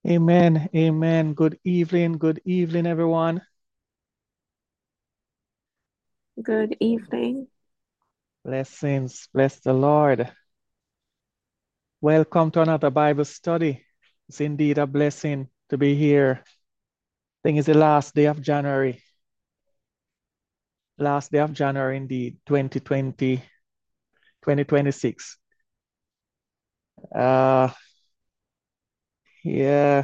Amen. Amen. Good evening, everyone. Good evening. Blessings. Bless the Lord. Welcome to another Bible study. It's indeed a blessing to be here. I think it's the last day of January. Last day of January, indeed, 2020, 2026. Uh, yeah.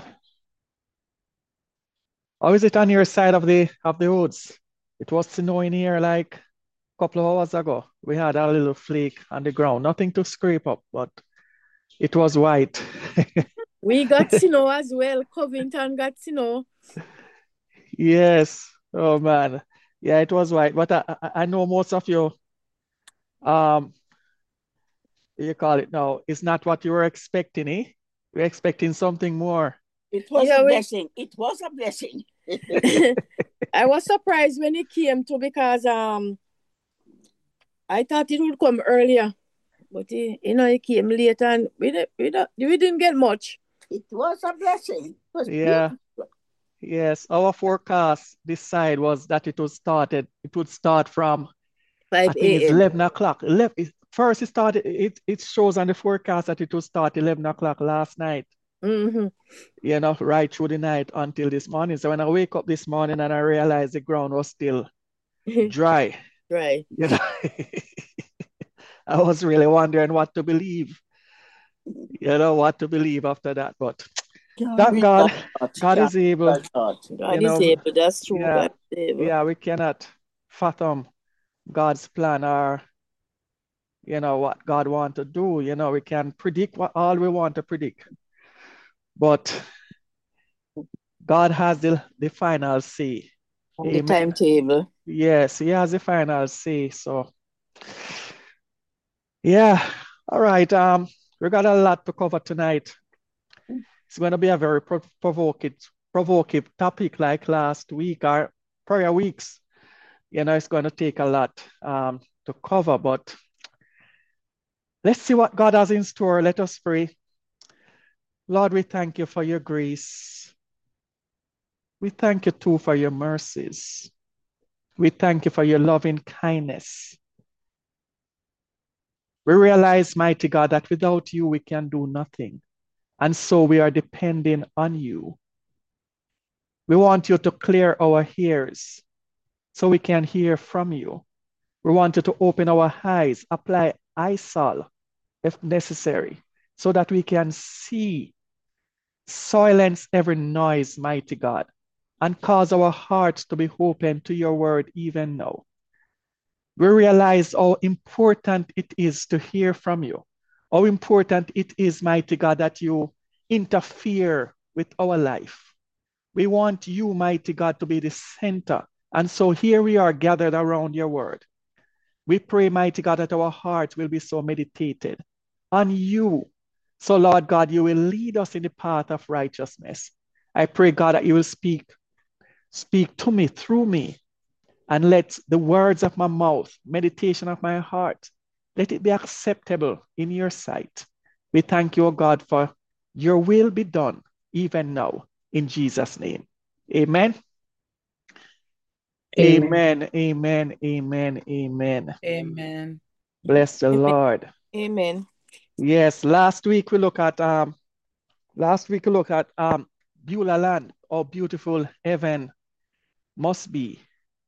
How is it on your side of the woods? It was snowing here like a couple of hours ago. We had a little flake on the ground. Nothing to scrape up, but it was white. We got snow as well. Covington got snow. Yes. Oh man. Yeah, it was white. But I know most of you, um, you call it now, it's not what you were expecting, eh? You're expecting something more. It was Yeah, a we, blessing. It was a blessing. I was surprised when it came to because I thought it would come earlier, but it came late and we didn't get much. It was a blessing. It was Yeah. beautiful. Yes. Our forecast this side was that it would start from, I think 5 it's a.m. 11 o'clock. First it started, it shows on the forecast that it would start 11 o'clock last night, Mm-hmm. right through the night until this morning. So when I wake up this morning and I realized the ground was still dry, Right. you know, I was really wondering what to believe, what to believe after that. But God thank is God, our God. God God is is able, our God. you God is know, able. That's true. yeah, God is able. yeah, we cannot fathom God's plan or, what God want to do. We can predict what all we want to predict, but God has the final say. On the Amen. timetable. Yes, he has the final say. So, yeah. All right. We got a lot to cover tonight. It's going to be a very provocative topic like last week or prior weeks. It's going to take a lot to cover, but let's see what God has in store. Let us pray. Lord, we thank you for your grace. We thank you too for your mercies. We thank you for your loving kindness. We realize, mighty God, that without you we can do nothing. And so we are depending on you. We want you to clear our ears so we can hear from you. We want you to open our eyes, apply eyesol if necessary, so that we can see, silence every noise, mighty God, and cause our hearts to be open to your word even now. We realize how important it is to hear from you, how important it is, mighty God, that you interfere with our life. We want you, mighty God, to be the center. And so here we are gathered around your word. We pray, mighty God, that our hearts will be so meditated on you. So, Lord God, you will lead us in the path of righteousness. I pray, God, that you will speak to me through me, and let the words of my mouth, meditation of my heart, let it be acceptable in your sight. We thank you, O God, for your will be done even now in Jesus' name. Amen. Amen. Amen. Amen. Amen. Amen. Amen. Bless the Amen. Lord. Amen. Yes, last week we look at Beulah land, or beautiful heaven must be.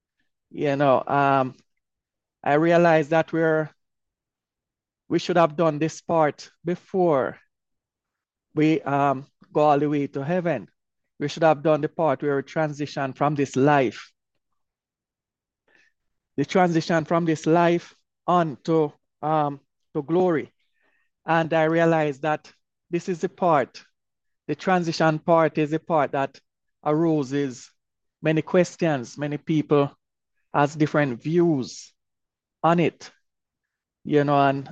I realized that we should have done this part before we go all the way to heaven. We should have done the part where we transition from this life, the transition from this life on to glory. And I realized that this is the transition part is the part that arouses many questions. Many people has different views on it, and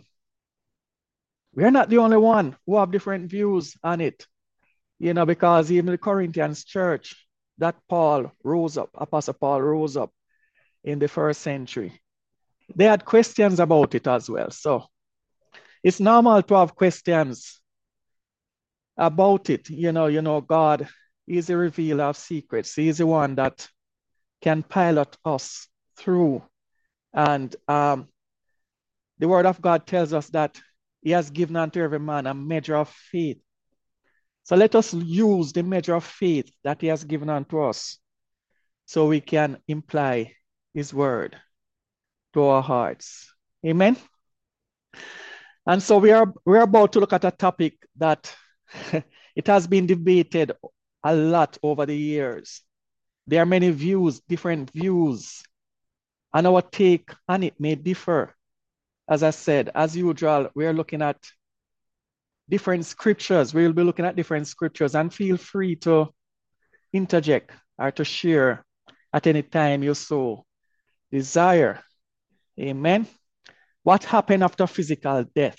we're not the only one who have different views on it, because even the Corinthians church that Apostle Paul rose up in the first century, they had questions about it as well. So it's normal to have questions about it. God is the revealer of secrets. He is the one that can pilot us through. And the word of God tells us that he has given unto every man a measure of faith. So let us use the measure of faith that he has given unto us so we can imply his word to our hearts. Amen. And so we're about to look at a topic that it has been debated a lot over the years. There are many views, different views, and our take on it may differ. As I said, as usual, we're looking at different scriptures. We'll be looking at different scriptures, and feel free to interject or to share at any time you so desire. Amen. What happened after physical death?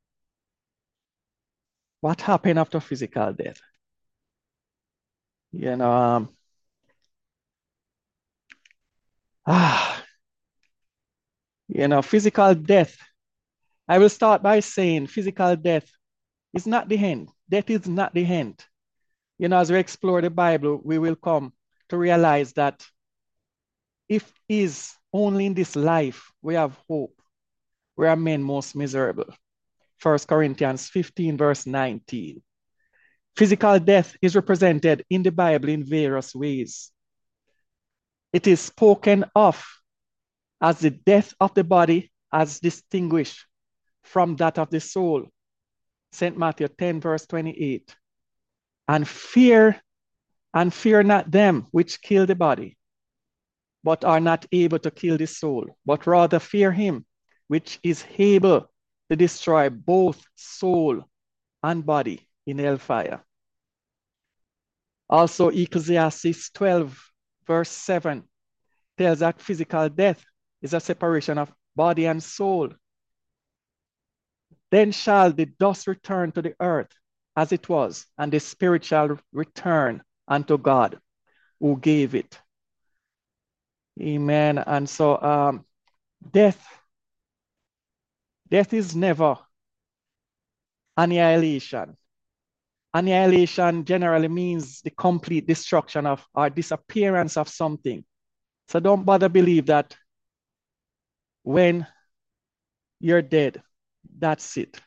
What happened after physical death? You know, physical death. I will start by saying physical death is not the end. Death is not the end. As we explore the Bible, we will come to realize that if is only in this life we have hope, we are men most miserable. 1 Corinthians 15, verse 19. Physical death is represented in the Bible in various ways. It is spoken of as the death of the body as distinguished from that of the soul. St. Matthew 10, verse 28. And fear not them which kill the body, but are not able to kill the soul, but rather fear him which is able to destroy both soul and body in hellfire. Also, Ecclesiastes 12, verse 7 tells that physical death is a separation of body and soul. Then shall the dust return to the earth as it was, and the spirit shall return unto God who gave it. Amen. And so death is never annihilation. Annihilation generally means the complete destruction of or disappearance of something. So don't bother believe that when you're dead, that's it.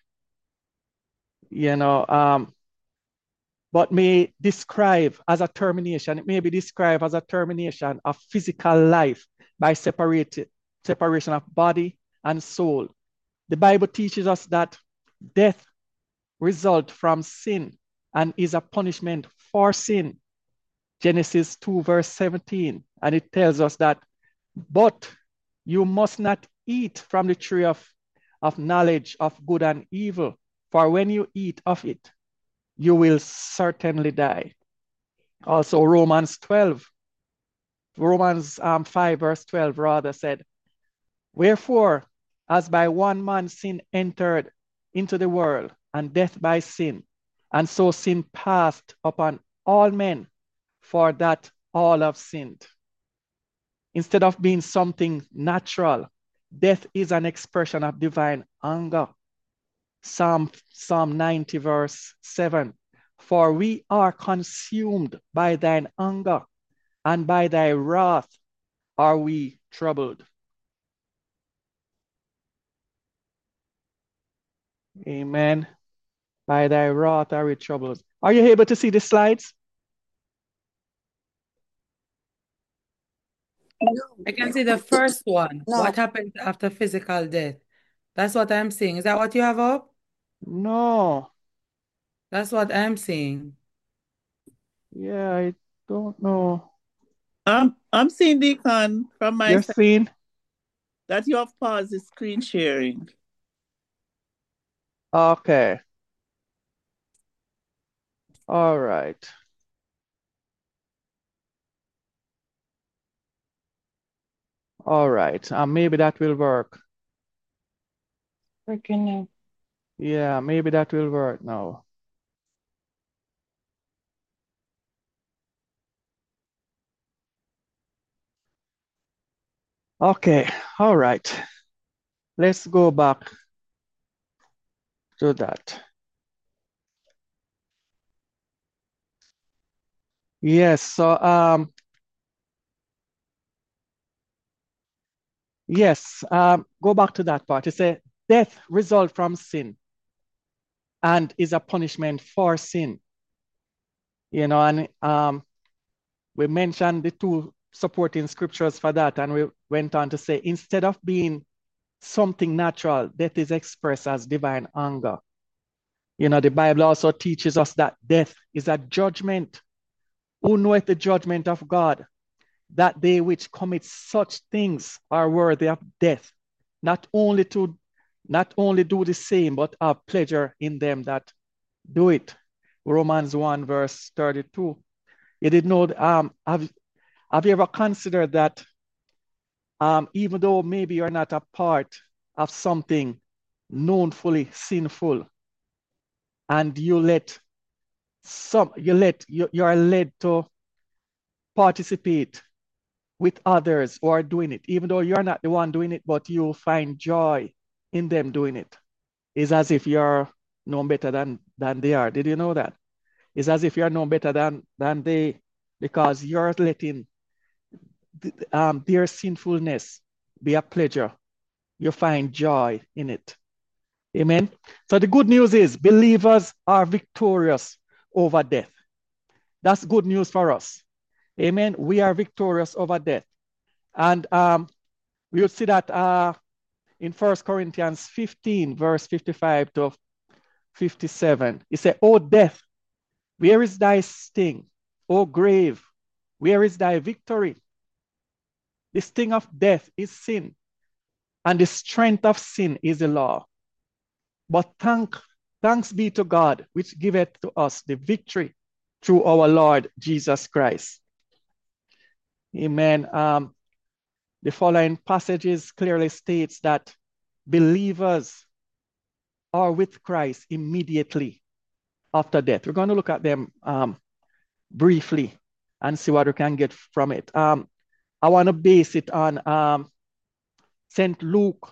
But may describe as a termination. It may be described as a termination of physical life by separation of body and soul. The Bible teaches us that death results from sin and is a punishment for sin. Genesis 2, verse 17. And it tells us that, but you must not eat from the tree of knowledge of good and evil, for when you eat of it, you will certainly die. Also, Romans 5, verse 12 rather said, wherefore, as by one man sin entered into the world, and death by sin, and so sin passed upon all men, for that all have sinned. Instead of being something natural, death is an expression of divine anger. Psalm 90, verse 7. For we are consumed by thine anger, and by thy wrath are we troubled. Amen. By thy wrath are we troubled. Are you able to see the slides? I can see the first one. No. What happens after physical death? That's what I'm seeing. Is that what you have up? No. That's what I'm seeing. Yeah, I don't know. I'm seeing, Deacon, from my You're side seeing? that you have paused the screen sharing. Okay. All right. All right. Maybe that will work. Working now. Yeah, maybe that will work now. Okay. All right. Let's go back to that. Yes, so yes, go back to that part. It says death result from sin and is a punishment for sin. And we mentioned the two supporting scriptures for that, and we went on to say instead of being something natural, death is expressed as divine anger. The Bible also teaches us that death is a judgment. Who knoweth the judgment of God? That they which commit such things are worthy of death, not only do the same, but have pleasure in them that do it. Romans 1 verse 32. You did know, have you ever considered that even though maybe you're not a part of something knownfully sinful, and you're led to participate with others who are doing it, even though you're not the one doing it, but you find joy in them doing it. It's as if you're no better than they are. Did you know that? It's as if you're no better than they, because you're letting their sinfulness be a pleasure. You find joy in it. Amen. So the good news is believers are victorious over death. That's good news for us. Amen. We are victorious over death. And we will see that in 1 Corinthians 15, verse 55 to 57. It said, O death, where is thy sting? O grave, where is thy victory? The sting of death is sin, and the strength of sin is the law. But thanks be to God, which giveth to us the victory through our Lord Jesus Christ. Amen. The following passages clearly states that believers are with Christ immediately after death. We're going to look at them briefly and see what we can get from it. I want to base it on St. Luke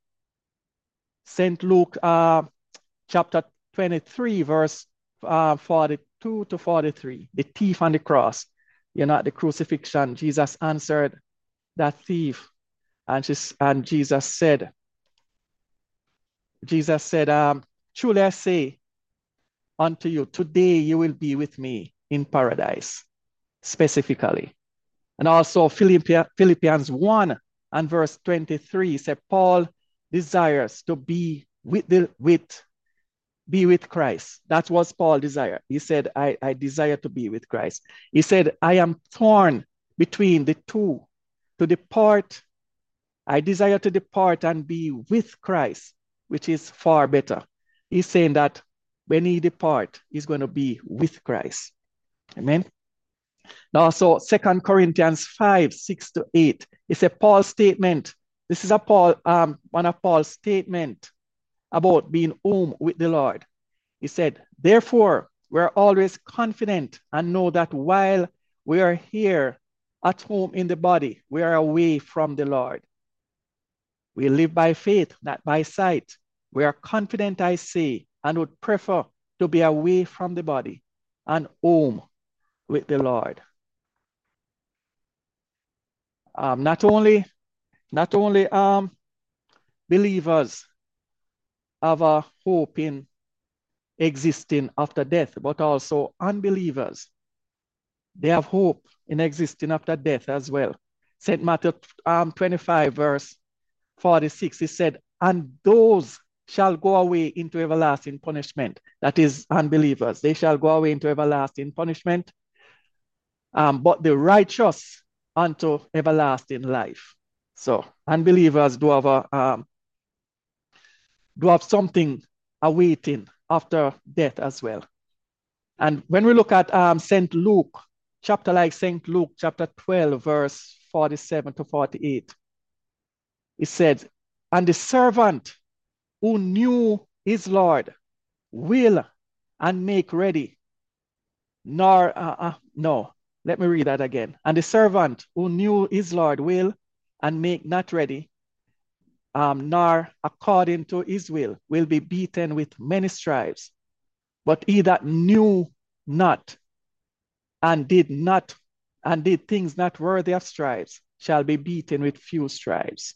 chapter 23, verse 42 to 43, the thief on the cross. At the crucifixion, Jesus answered that thief, and Jesus said, truly I say unto you, today you will be with me in paradise, specifically. And also Philippians 1 and verse 23 said, Paul desires to be with Christ. That was Paul's desire. He said, I desire to be with Christ. He said, I am torn between the two, to depart. I desire to depart and be with Christ, which is far better. He's saying that when he depart, he's going to be with Christ. Amen. Now, so 2 Corinthians 5, 6 to 8. It's a Paul statement. This is one of Paul's statement about being home with the Lord. He said, therefore, we're always confident and know that while we are here at home in the body, we are away from the Lord. We live by faith, not by sight. We are confident, I say, and would prefer to be away from the body and home with the Lord. Not only believers have a hope in existing after death, but also unbelievers. They have hope in existing after death as well. St. Matthew 25, verse 46, he said, and those shall go away into everlasting punishment. That is unbelievers. They shall go away into everlasting punishment. But the righteous unto everlasting life. So unbelievers do have something awaiting after death as well. And when we look at St. Luke, St. Luke chapter 12, verse 47 to 48, it said, and the servant who knew his Lord will and make ready, let me read that again. And the servant who knew his Lord will and make not ready, nor according to his will be beaten with many stripes. But he that knew not and did things not worthy of stripes shall be beaten with few stripes.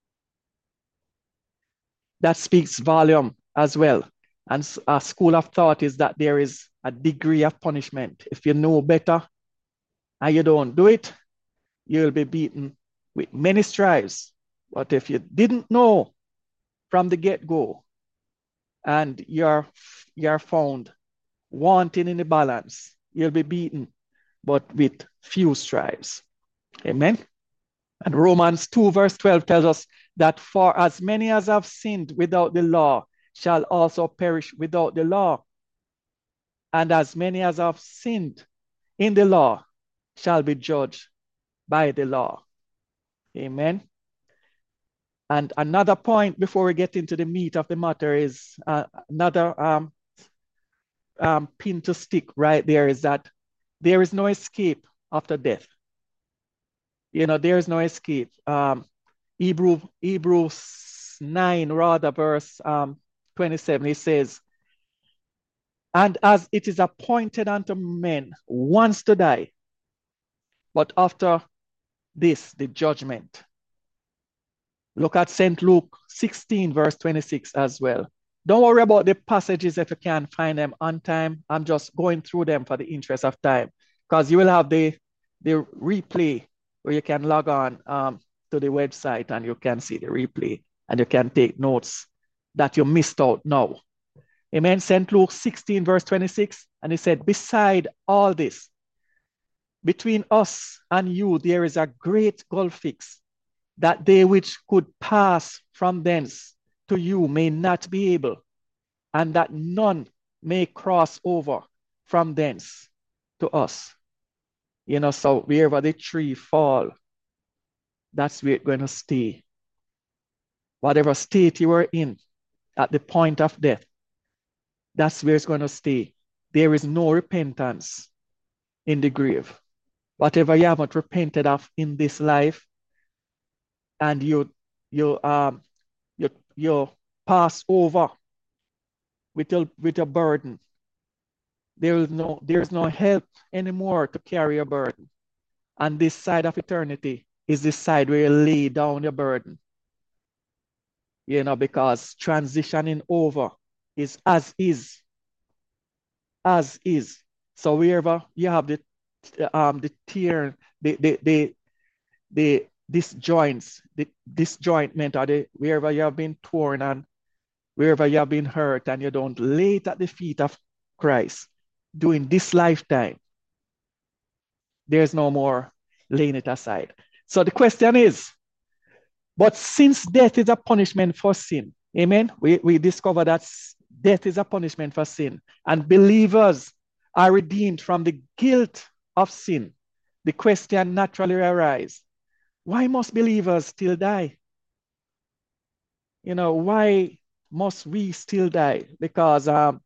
That speaks volume as well. And a school of thought is that there is a degree of punishment. If you know better and you don't do it, you'll be beaten with many stripes. But if you didn't know from the get-go and you're found wanting in the balance, you'll be beaten, but with few stripes. Amen. And Romans 2 verse 12 tells us that for as many as have sinned without the law shall also perish without the law. And as many as have sinned in the law shall be judged by the law. Amen. And another point before we get into the meat of the matter is another pin to stick right there is that there is no escape after death. You know, there is no escape. Hebrews 9, rather, verse 27, it says, and as it is appointed unto men once to die, but after this, the judgment. Look at St. Luke 16, verse 26 as well. Don't worry about the passages if you can't find them on time. I'm just going through them for the interest of time, because you will have the replay where you can log on to the website and you can see the replay and you can take notes that you missed out now. Amen. St. Luke 16, verse 26, and he said, beside all this, between us and you, there is a great gulf fixed, that they which could pass from thence to you may not be able, and that none may cross over from thence to us. You know, so wherever the tree fall, that's where it's going to stay. Whatever state you were in at the point of death, that's where it's going to stay. There is no repentance in the grave. Whatever you haven't repented of in this life, and you pass over with a burden, there's no help anymore to carry a burden. And this side of eternity is the side where you lay down your burden. You know, because transitioning over is as is. As is. So wherever you have the tear, the disjointment, or wherever you have been torn and wherever you have been hurt, and you don't lay it at the feet of Christ during this lifetime, there's no more laying it aside. So the question is, but since death is a punishment for sin, amen, we discover that death is a punishment for sin, and believers are redeemed from the guilt of sin, the question naturally arises, why must believers still die? You know, why must we still die? Because,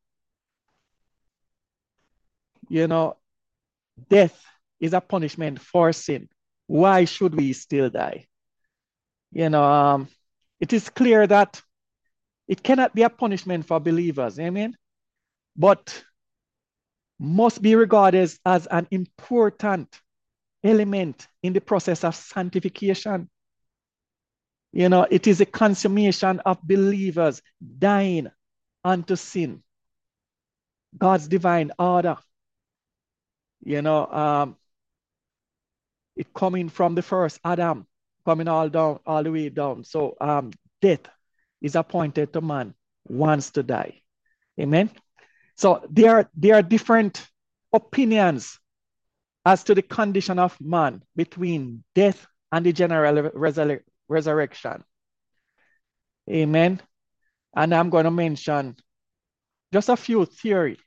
you know, death is a punishment for sin. Why should we still die? You know, it is clear that it cannot be a punishment for believers, amen? But must be regarded as an important element in the process of sanctification. You know, it is a consummation of believers dying unto sin. God's divine order. You know, it coming from the first Adam, coming all the way down. So death is appointed to man once to die. Amen. So there are different opinions as to the condition of man between death and the general resurrection. Amen. And I'm going to mention just a few theory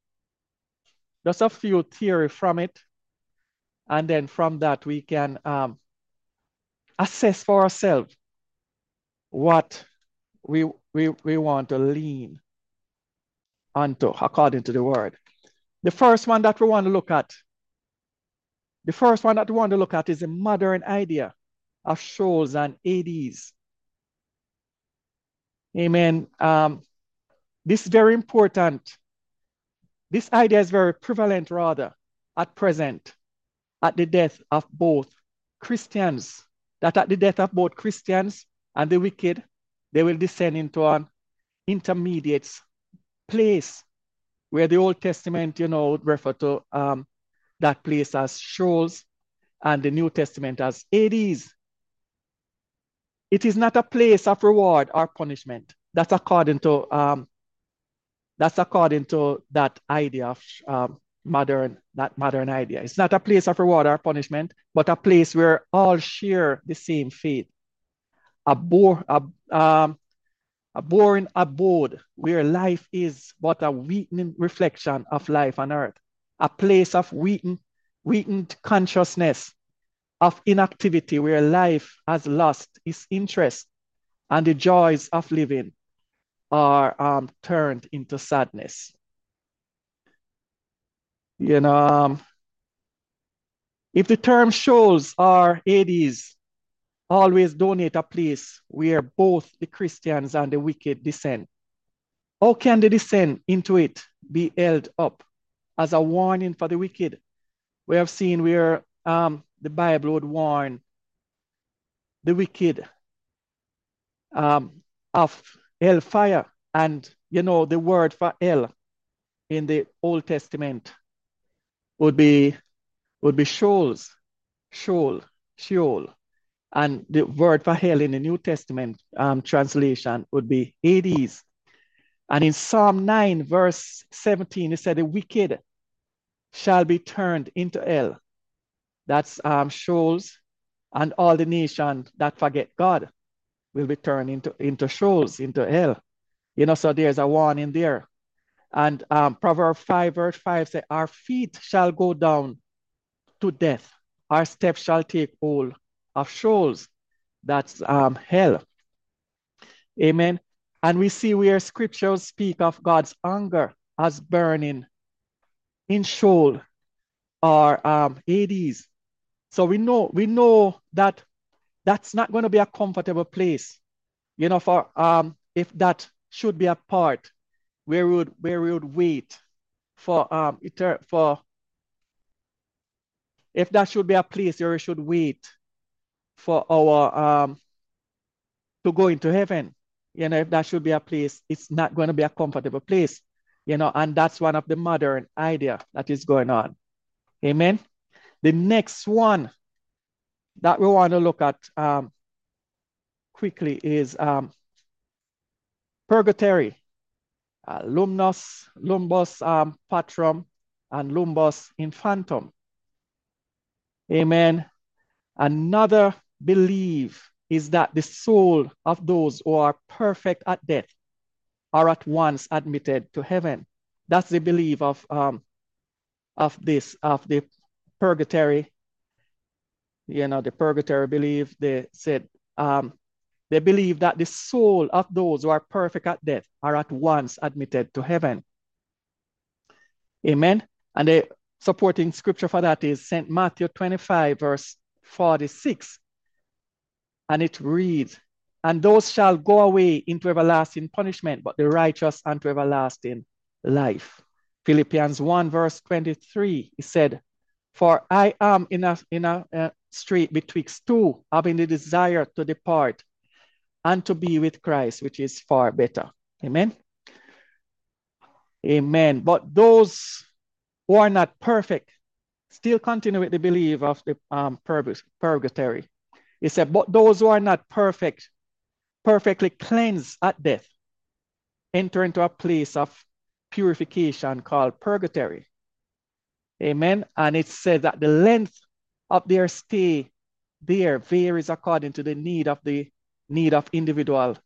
from it. And then from that, we can assess for ourselves what we want to lean onto according to the word. The first one that we want to look at is a modern idea of Shoals and Hades. Amen. This is very important. This idea is very prevalent, rather, at present, at the death of both Christians, that at the death of both Christians and the wicked, they will descend into an intermediate place where the Old Testament, refer to that place as Sheol and the New Testament as Hades. It is not a place of reward or punishment. That's according to that idea of modern idea. It's not a place of reward or punishment, but a place where all share the same fate. A boring abode where life is but a weakening reflection of life on earth. A place of weakened consciousness, of inactivity where life has lost its interest and the joys of living are turned into sadness. If the term Sheol or Hades always donate a place where both the Christians and the wicked descend, how can the descent into it be held up as a warning for the wicked? We have seen where the Bible would warn the wicked of hellfire. And, the word for hell in the Old Testament would be Sheol. And the word for hell in the New Testament translation would be Hades. And in Psalm 9, verse 17, it said, the wicked shall be turned into hell. That's Sheol, and all the nations that forget God will be turned into Sheol, into hell. So there's a warning there. And Proverbs 5, verse 5 says, our feet shall go down to death. Our steps shall take hold of Sheol. That's hell. Amen. And we see where scriptures speak of God's anger as burning in Sheol or Hades. So we know that that's not going to be a comfortable place, for if that should be a part where we would wait for if that should be a place where we should wait for our to go into heaven, if that should be a place, it's not going to be a comfortable place, and that's one of the modern idea that is going on. Amen. The next one that we want to look at quickly is purgatory. Lumbus patrum and lumbus infantum. Amen. Another belief is that the soul of those who are perfect at death are at once admitted to heaven. That's the belief of the purgatory. The purgatory belief, they said, they believe that the soul of those who are perfect at death are at once admitted to heaven. Amen. And the supporting scripture for that is St. Matthew 25, verse 46. And it reads, and those shall go away into everlasting punishment, but the righteous unto everlasting life. Philippians 1, verse 23, he said, for I am in a strait betwixt two, having the desire to depart and to be with Christ, which is far better. Amen. Amen. But those who are not perfect still continue with the belief of the purgatory. He said, but those who are not perfectly cleansed at death, enter into a place of purification called purgatory. Amen. And it says that the length of their stay there varies according to the need of individual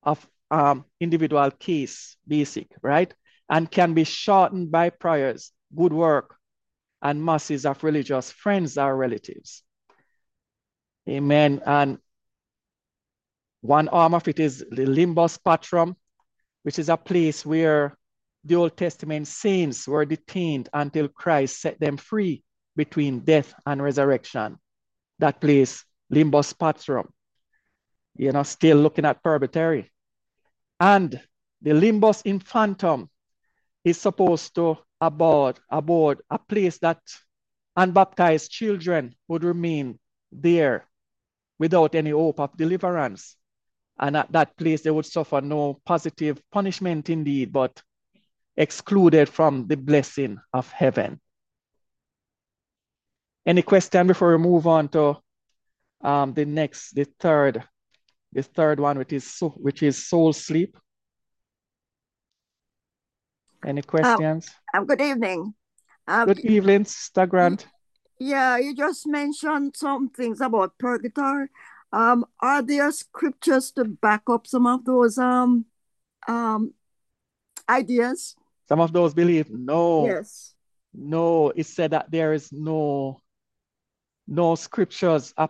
case, basic, right? And can be shortened by prayers, good work, and masses of religious friends or relatives. Amen. And one arm of it is the limbus patrum, which is a place where the Old Testament saints were detained until Christ set them free between death and resurrection. That place, limbus patrum, still looking at purgatory. And the limbus infantum is supposed to abode a place that unbaptized children would remain there without any hope of deliverance. And at that place, they would suffer no positive punishment indeed, but excluded from the blessing of heaven. Any question before we move on to the third one, which is soul sleep? Any questions? Good evening. Good evening, Sister Grant. Yeah, you just mentioned some things about purgatory. Are there scriptures to back up some of those ideas? Some of those beliefs? No. Yes. No, it said that there is no scriptures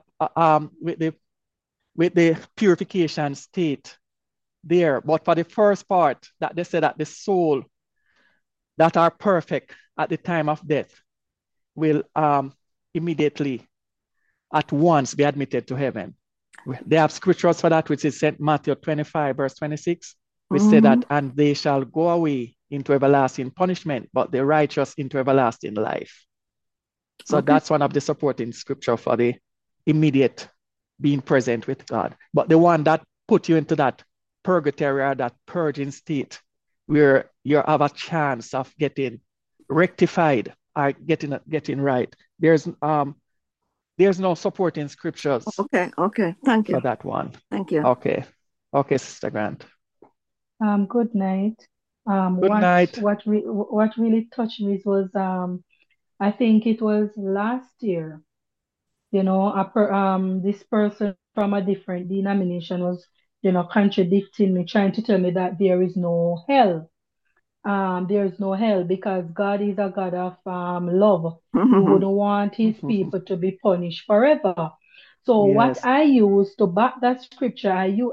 with the purification state there. But for the first part, that they said that the soul that are perfect at the time of death will immediately at once be admitted to heaven. They have scriptures for that, which is St. Matthew 25, verse 26. We say that, and they shall go away into everlasting punishment, but the righteous into everlasting life. So that's one of the supporting scripture for the immediate being present with God. But the one that put you into that purgatory or that purging state where you have a chance of getting rectified or getting right. There's no supporting scriptures. Okay. Thank you for that one. Thank you. Okay, Sister Grant. Good night. Good night. What really touched me was I think it was last year. This person from a different denomination was contradicting me, trying to tell me that there is no hell. There is no hell because God is a God of love. He wouldn't want his people to be punished forever. So what I use to back that scripture,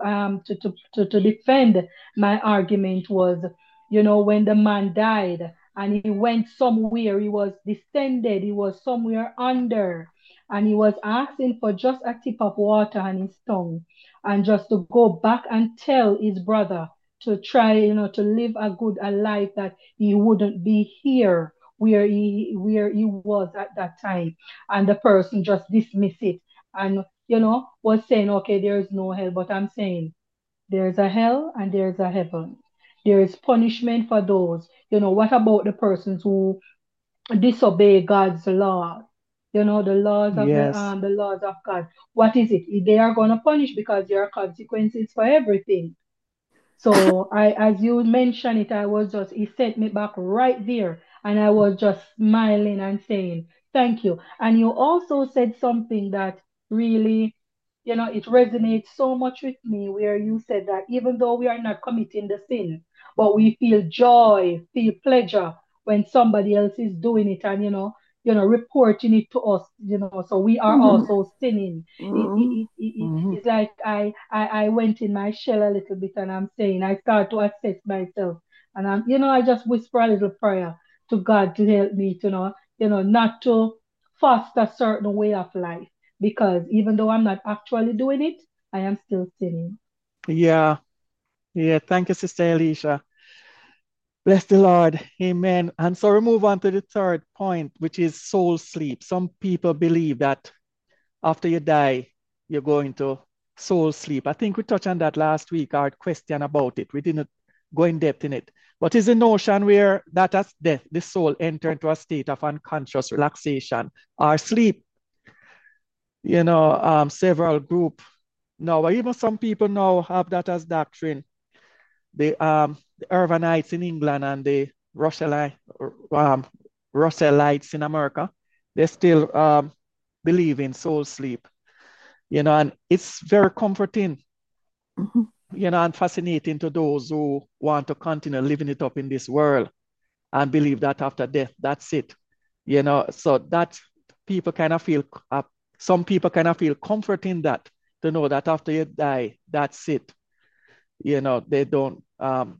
to defend my argument was, when the man died and he went somewhere, he was descended, he was somewhere under, and he was asking for just a tip of water on his tongue, and just to go back and tell his brother to try, to live a life that he wouldn't be here where he was at that time. And the person just dismissed it and, was saying, okay, there is no hell. But I'm saying there's a hell and there's a heaven. There is punishment for those. What about the persons who disobey God's law? The laws of the laws of God. What is it? They are going to punish because there are consequences for everything. So as you mentioned it, it sent me back right there, and I was just smiling and saying, thank you. And you also said something that really, it resonates so much with me, where you said that even though we are not committing the sin, but we feel joy, feel pleasure when somebody else is doing it and, reporting it to us, so we are also sinning. It's like I went in my shell a little bit, and I'm saying, I start to assess myself, and I just whisper a little prayer to God to help me to, not to foster a certain way of life, because even though I'm not actually doing it, I am still sinning. Yeah. Thank you, Sister Alicia. Bless the Lord. Amen. And so we move on to the third point, which is soul sleep. Some people believe that after you die, you're going to soul sleep. I think we touched on that last week, our question about it. We didn't go in depth in it. But is the notion where that as death, the soul enter into a state of unconscious relaxation or sleep? Several groups now, even some people now have that as doctrine. The Irvinites in England and the Russellites in America, they still believe in soul sleep. And it's very comforting, and fascinating to those who want to continue living it up in this world and believe that after death, that's it. So that people kind of feel, some people kind of feel comfort in that, to know that after you die, that's it. They don't have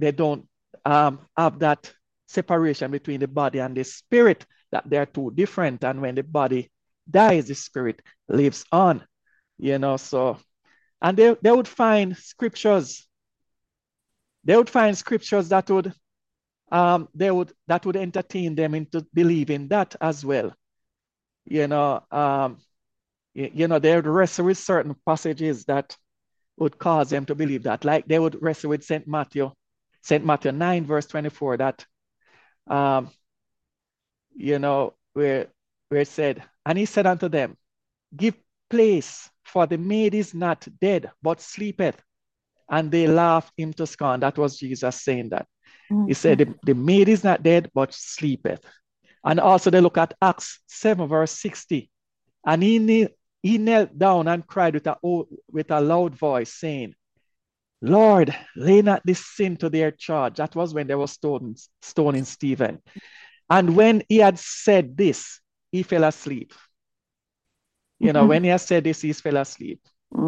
that separation between the body and the spirit, that they're two different. And when the body dies, the spirit lives on, so, and they would find scriptures. They would find scriptures that would entertain them into believing that as well. You know, they would wrestle with certain passages that would cause them to believe that. Like they would wrestle with St. Matthew 9, verse 24, that, where it said, and he said unto them, give place, for the maid is not dead, but sleepeth. And they laughed him to scorn. That was Jesus saying that. He said, the maid is not dead, but sleepeth. And also they look at Acts 7, verse 60. And he knelt down and cried with a loud voice, saying, Lord, lay not this sin to their charge. That was when they were stoning Stephen. And when he had said this, he fell asleep. When he had said this, he fell asleep.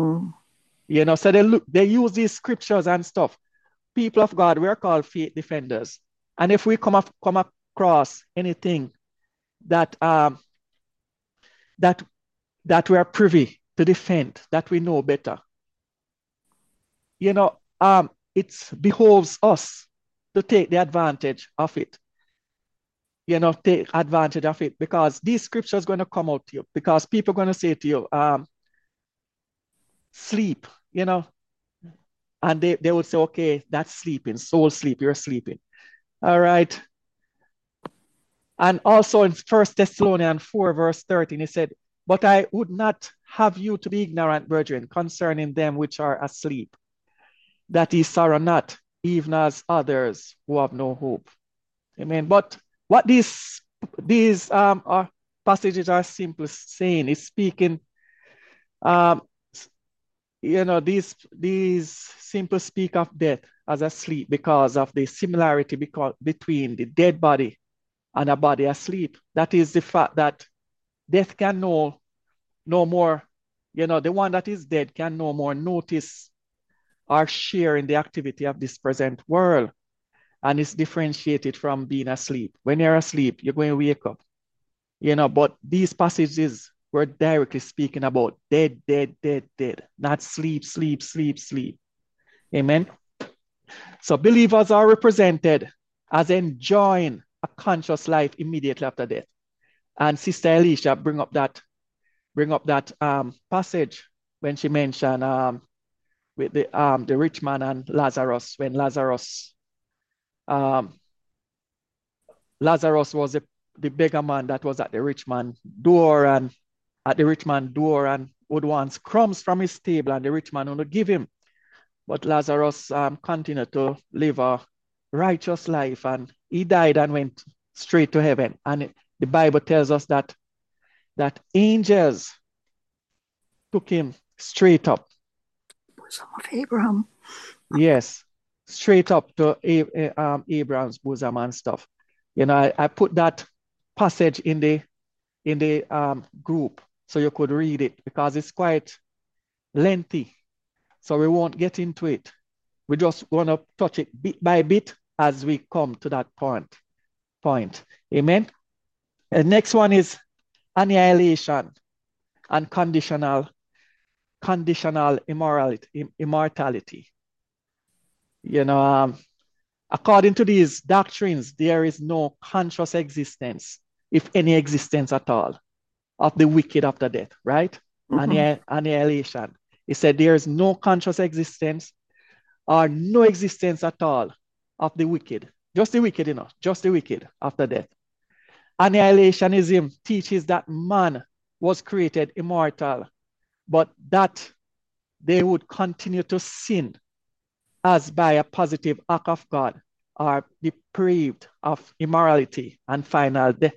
So they use these scriptures and stuff. People of God, we're called faith defenders. And if we come across anything that we are privy to defend, that we know better, it behoves us to take the advantage of it. Take advantage of it, because these scriptures are going to come out to you, because people are going to say to you, sleep, and they would say, okay, that's sleeping, soul sleep, you're sleeping. All right. And also in 1 Thessalonians 4, verse 13, he said, but I would not have you to be ignorant, brethren, concerning them which are asleep, that ye sorrow not, even as others who have no hope. Amen. But what these passages are simply saying is speaking, these simply speak of death as asleep because of the similarity between the dead body and a body asleep. That is the fact that death can no more, the one that is dead can no more notice or share in the activity of this present world, and it's differentiated from being asleep. When you're asleep, you're going to wake up, but these passages were directly speaking about dead, not sleep. Amen. So believers are represented as enjoying a conscious life immediately after death. And Sister Alicia bring up that passage when she mentioned with the rich man and Lazarus, when Lazarus was the beggar man that was at the rich man's door, and would want crumbs from his table, and the rich man would give him. But Lazarus continued to live a righteous life, and he died and went straight to heaven. And the Bible tells us that angels took him straight up. Bosom of Abraham. Yes, straight up to Abraham's bosom and stuff. I put that passage in the group so you could read it, because it's quite lengthy. So we won't get into it. We just want to touch it bit by bit as we come to that point. Amen. The next one is annihilation and conditional immortality. According to these doctrines, there is no conscious existence, if any existence at all, of the wicked after death, right? Annihilation. He said there is no conscious existence or no existence at all of the wicked. Just the wicked, just the wicked after death. Annihilationism teaches that man was created immortal, but that they would continue to sin as by a positive act of God, are deprived of immorality and finally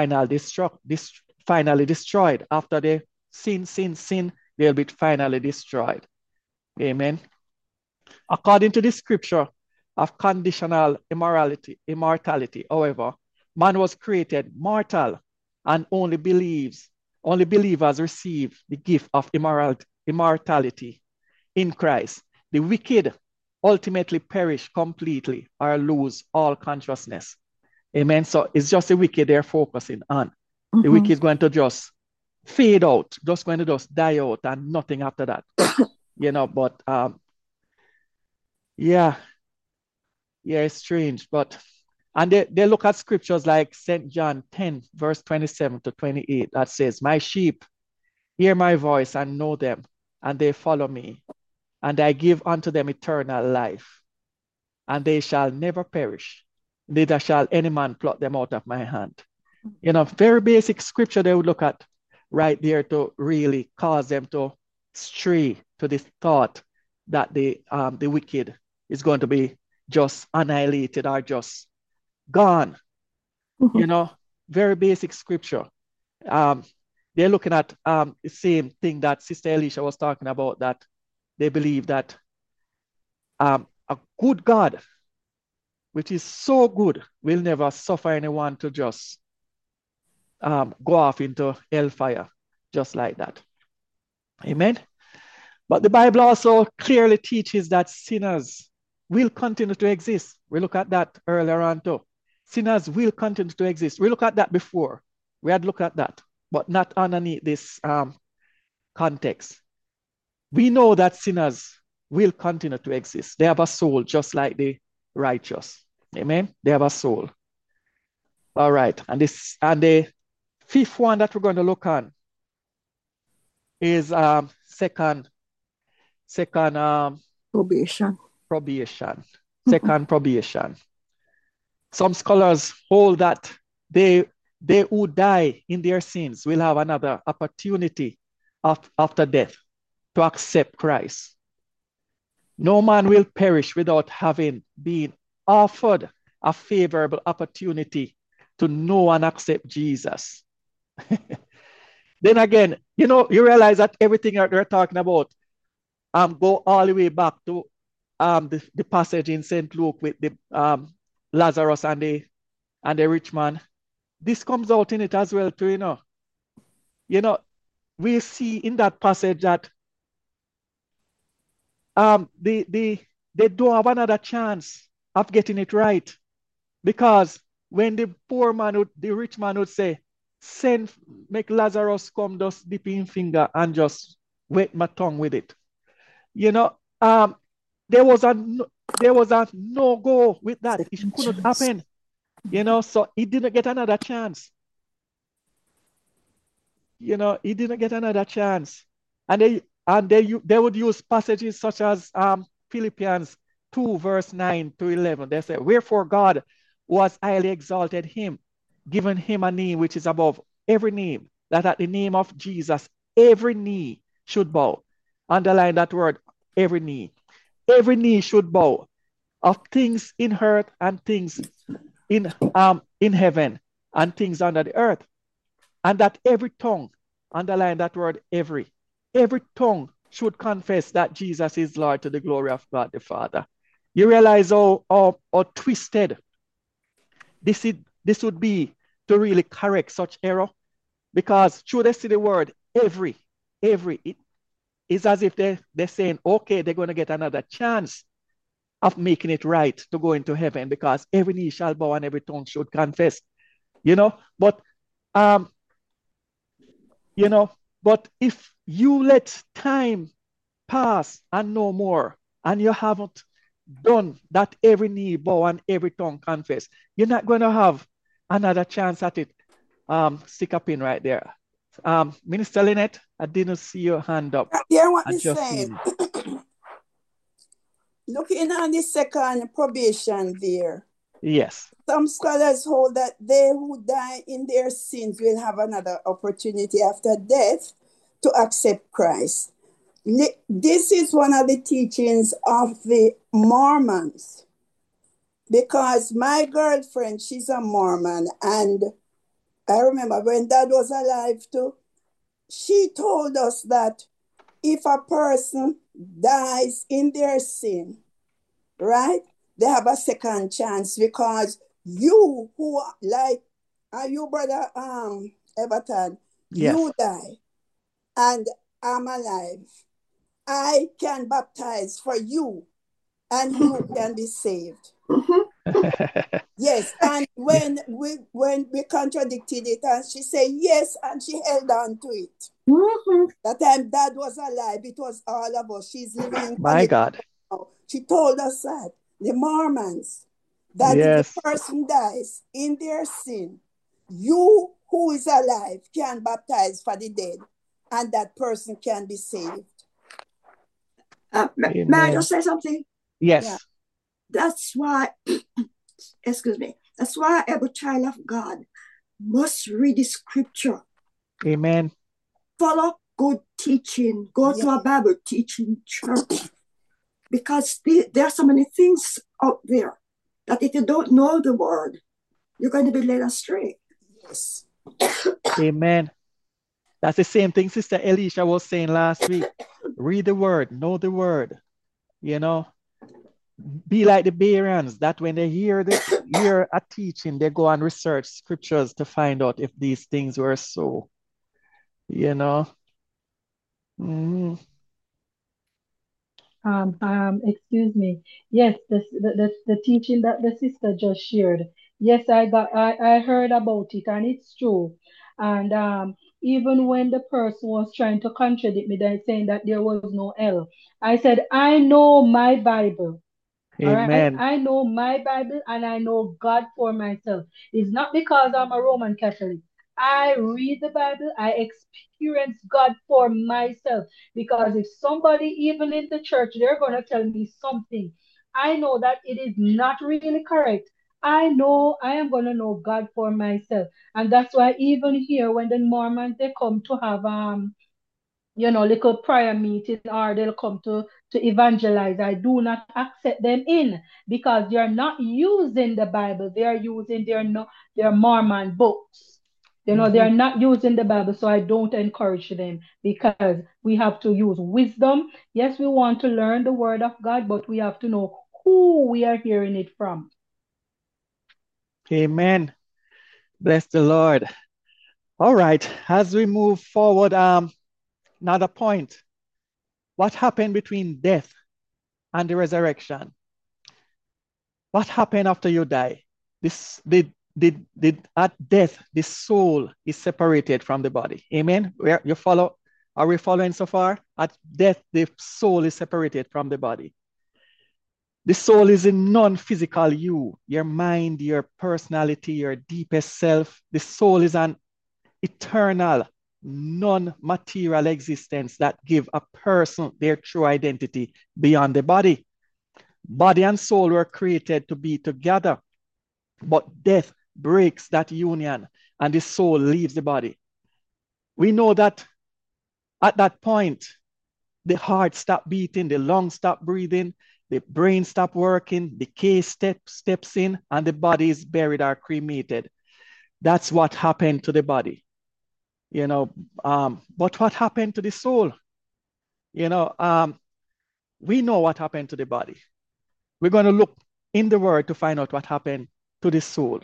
destroyed. After they sin, they'll be finally destroyed. Amen. According to the scripture of conditional immortality, however, man was created mortal, and only believers receive the gift of immortality in Christ. The wicked ultimately perish completely or lose all consciousness. Amen. So it's just the wicked they're focusing on. The wicked is going to just fade out, just going to just die out, and nothing after that. But yeah, it's strange. But And they look at scriptures like St. John 10, verse 27 to 28, that says, my sheep hear my voice and know them, and they follow me. And I give unto them eternal life, and they shall never perish, neither shall any man pluck them out of my hand. Very basic scripture they would look at right there to really cause them to stray to this thought that the wicked is going to be just annihilated or just gone. Very basic scripture. They're looking at the same thing that Sister Alicia was talking about, that they believe that a good God, which is so good, will never suffer anyone to just go off into hellfire just like that. Amen. But the Bible also clearly teaches that sinners will continue to exist. We look at that earlier on too. Sinners will continue to exist. We look at that before. We had looked at that, but not underneath this context. We know that sinners will continue to exist. They have a soul just like the righteous. Amen. They have a soul. All right. And the fifth one that we're going to look on is second Probation. Second probation. Some scholars hold that they who die in their sins will have another opportunity after death to accept Christ. No man will perish without having been offered a favorable opportunity to know and accept Jesus. Then again, you realize that everything that we're talking about go all the way back to the passage in St. Luke with the Lazarus and the rich man. This comes out in it as well too, we see in that passage that they don't have another chance of getting it right, because when the rich man would say, make Lazarus come, just dip in finger and just wet my tongue with it. There was a no-go with that. It couldn't happen. So he didn't get another chance. He didn't get another chance. And they would use passages such as Philippians 2, verse 9 to 11. They say, wherefore God was highly exalted him, given him a name which is above every name, that at the name of Jesus, every knee should bow. Underline that word, every knee. Every knee should bow, of things in earth and things in heaven and things under the earth. And that every tongue, underline that word, every tongue should confess that Jesus is Lord, to the glory of God the Father. You realize how twisted this would be to really correct such error? Because through they see the word every, it is as if they're saying, okay, they're going to get another chance of making it right to go into heaven, because every knee shall bow and every tongue should confess. But if you let time pass and no more, and you haven't done that every knee bow and every tongue confess, you're not going to have another chance at it. Stick a pin right there. Minister Lynette, I didn't see your hand up. Yeah, what I he's just saying. seen it. Looking on the second probation there, Yes. some scholars hold that they who die in their sins will have another opportunity after death to accept Christ. This is one of the teachings of the Mormons, because my girlfriend, she's a Mormon, and I remember when Dad was alive too, she told us that if a person dies in their sin, right, they have a second chance, because you who, like, are you, brother Everton? Yes. You die and I'm alive. I can baptize for you and you can be saved. Yes, and when we contradicted it, and she said yes, and she held on to it. That time Dad was alive, it was all of us. She's living in My God. now. She told us that the Mormons, that if Yes. a person dies in their sin, you who is alive can baptize for the dead, and that person can be saved. May I Amen. just say something? Yeah. Yes. That's why, excuse me, that's why every child of God must read the scripture, Amen. follow good teaching, go to Yeah. a Bible teaching church, because there are so many things out there that if you don't know the word, you're going to be led astray. Yes. Amen. That's the same thing Sister Elisha was saying last week. Read the word, know the word. You know, be like the Bereans, that when they hear a teaching, they go and research scriptures to find out if these things were so. You know. Mhm. Excuse me. Yes, the teaching that the sister just shared. Yes, I heard about it and it's true. And even when the person was trying to contradict me, they're saying that there was no hell. I said, I know my Bible. All right, Amen. I know my Bible and I know God for myself. It's not because I'm a Roman Catholic. I read the Bible, I experience God for myself. Because if somebody, even in the church, they're going to tell me something, I know that it is not really correct. I know I am going to know God for myself. And that's why even here, when the Mormons, they come to have little prayer meeting or they'll come to evangelize. I do not accept them in because they're not using the Bible. They are using their Mormon books. They're not using the Bible, so I don't encourage them because we have to use wisdom. Yes, we want to learn the word of God, but we have to know who we are hearing it from. Amen. Bless the Lord. All right, as we move forward, another point. What happened between death and the resurrection? What happened after you die? At death, the soul is separated from the body. Amen. You follow? Are we following so far? At death, the soul is separated from the body. The soul is a non-physical you, your mind, your personality, your deepest self. The soul is an eternal, non-material existence that give a person their true identity beyond the body. Body and soul were created to be together, but death breaks that union and the soul leaves the body. We know that at that point, the heart stopped beating, the lungs stopped breathing, the brain stopped working, decay steps in, and the body is buried or cremated. That's what happened to the body. But what happened to the soul? We know what happened to the body. We're going to look in the word to find out what happened to the soul.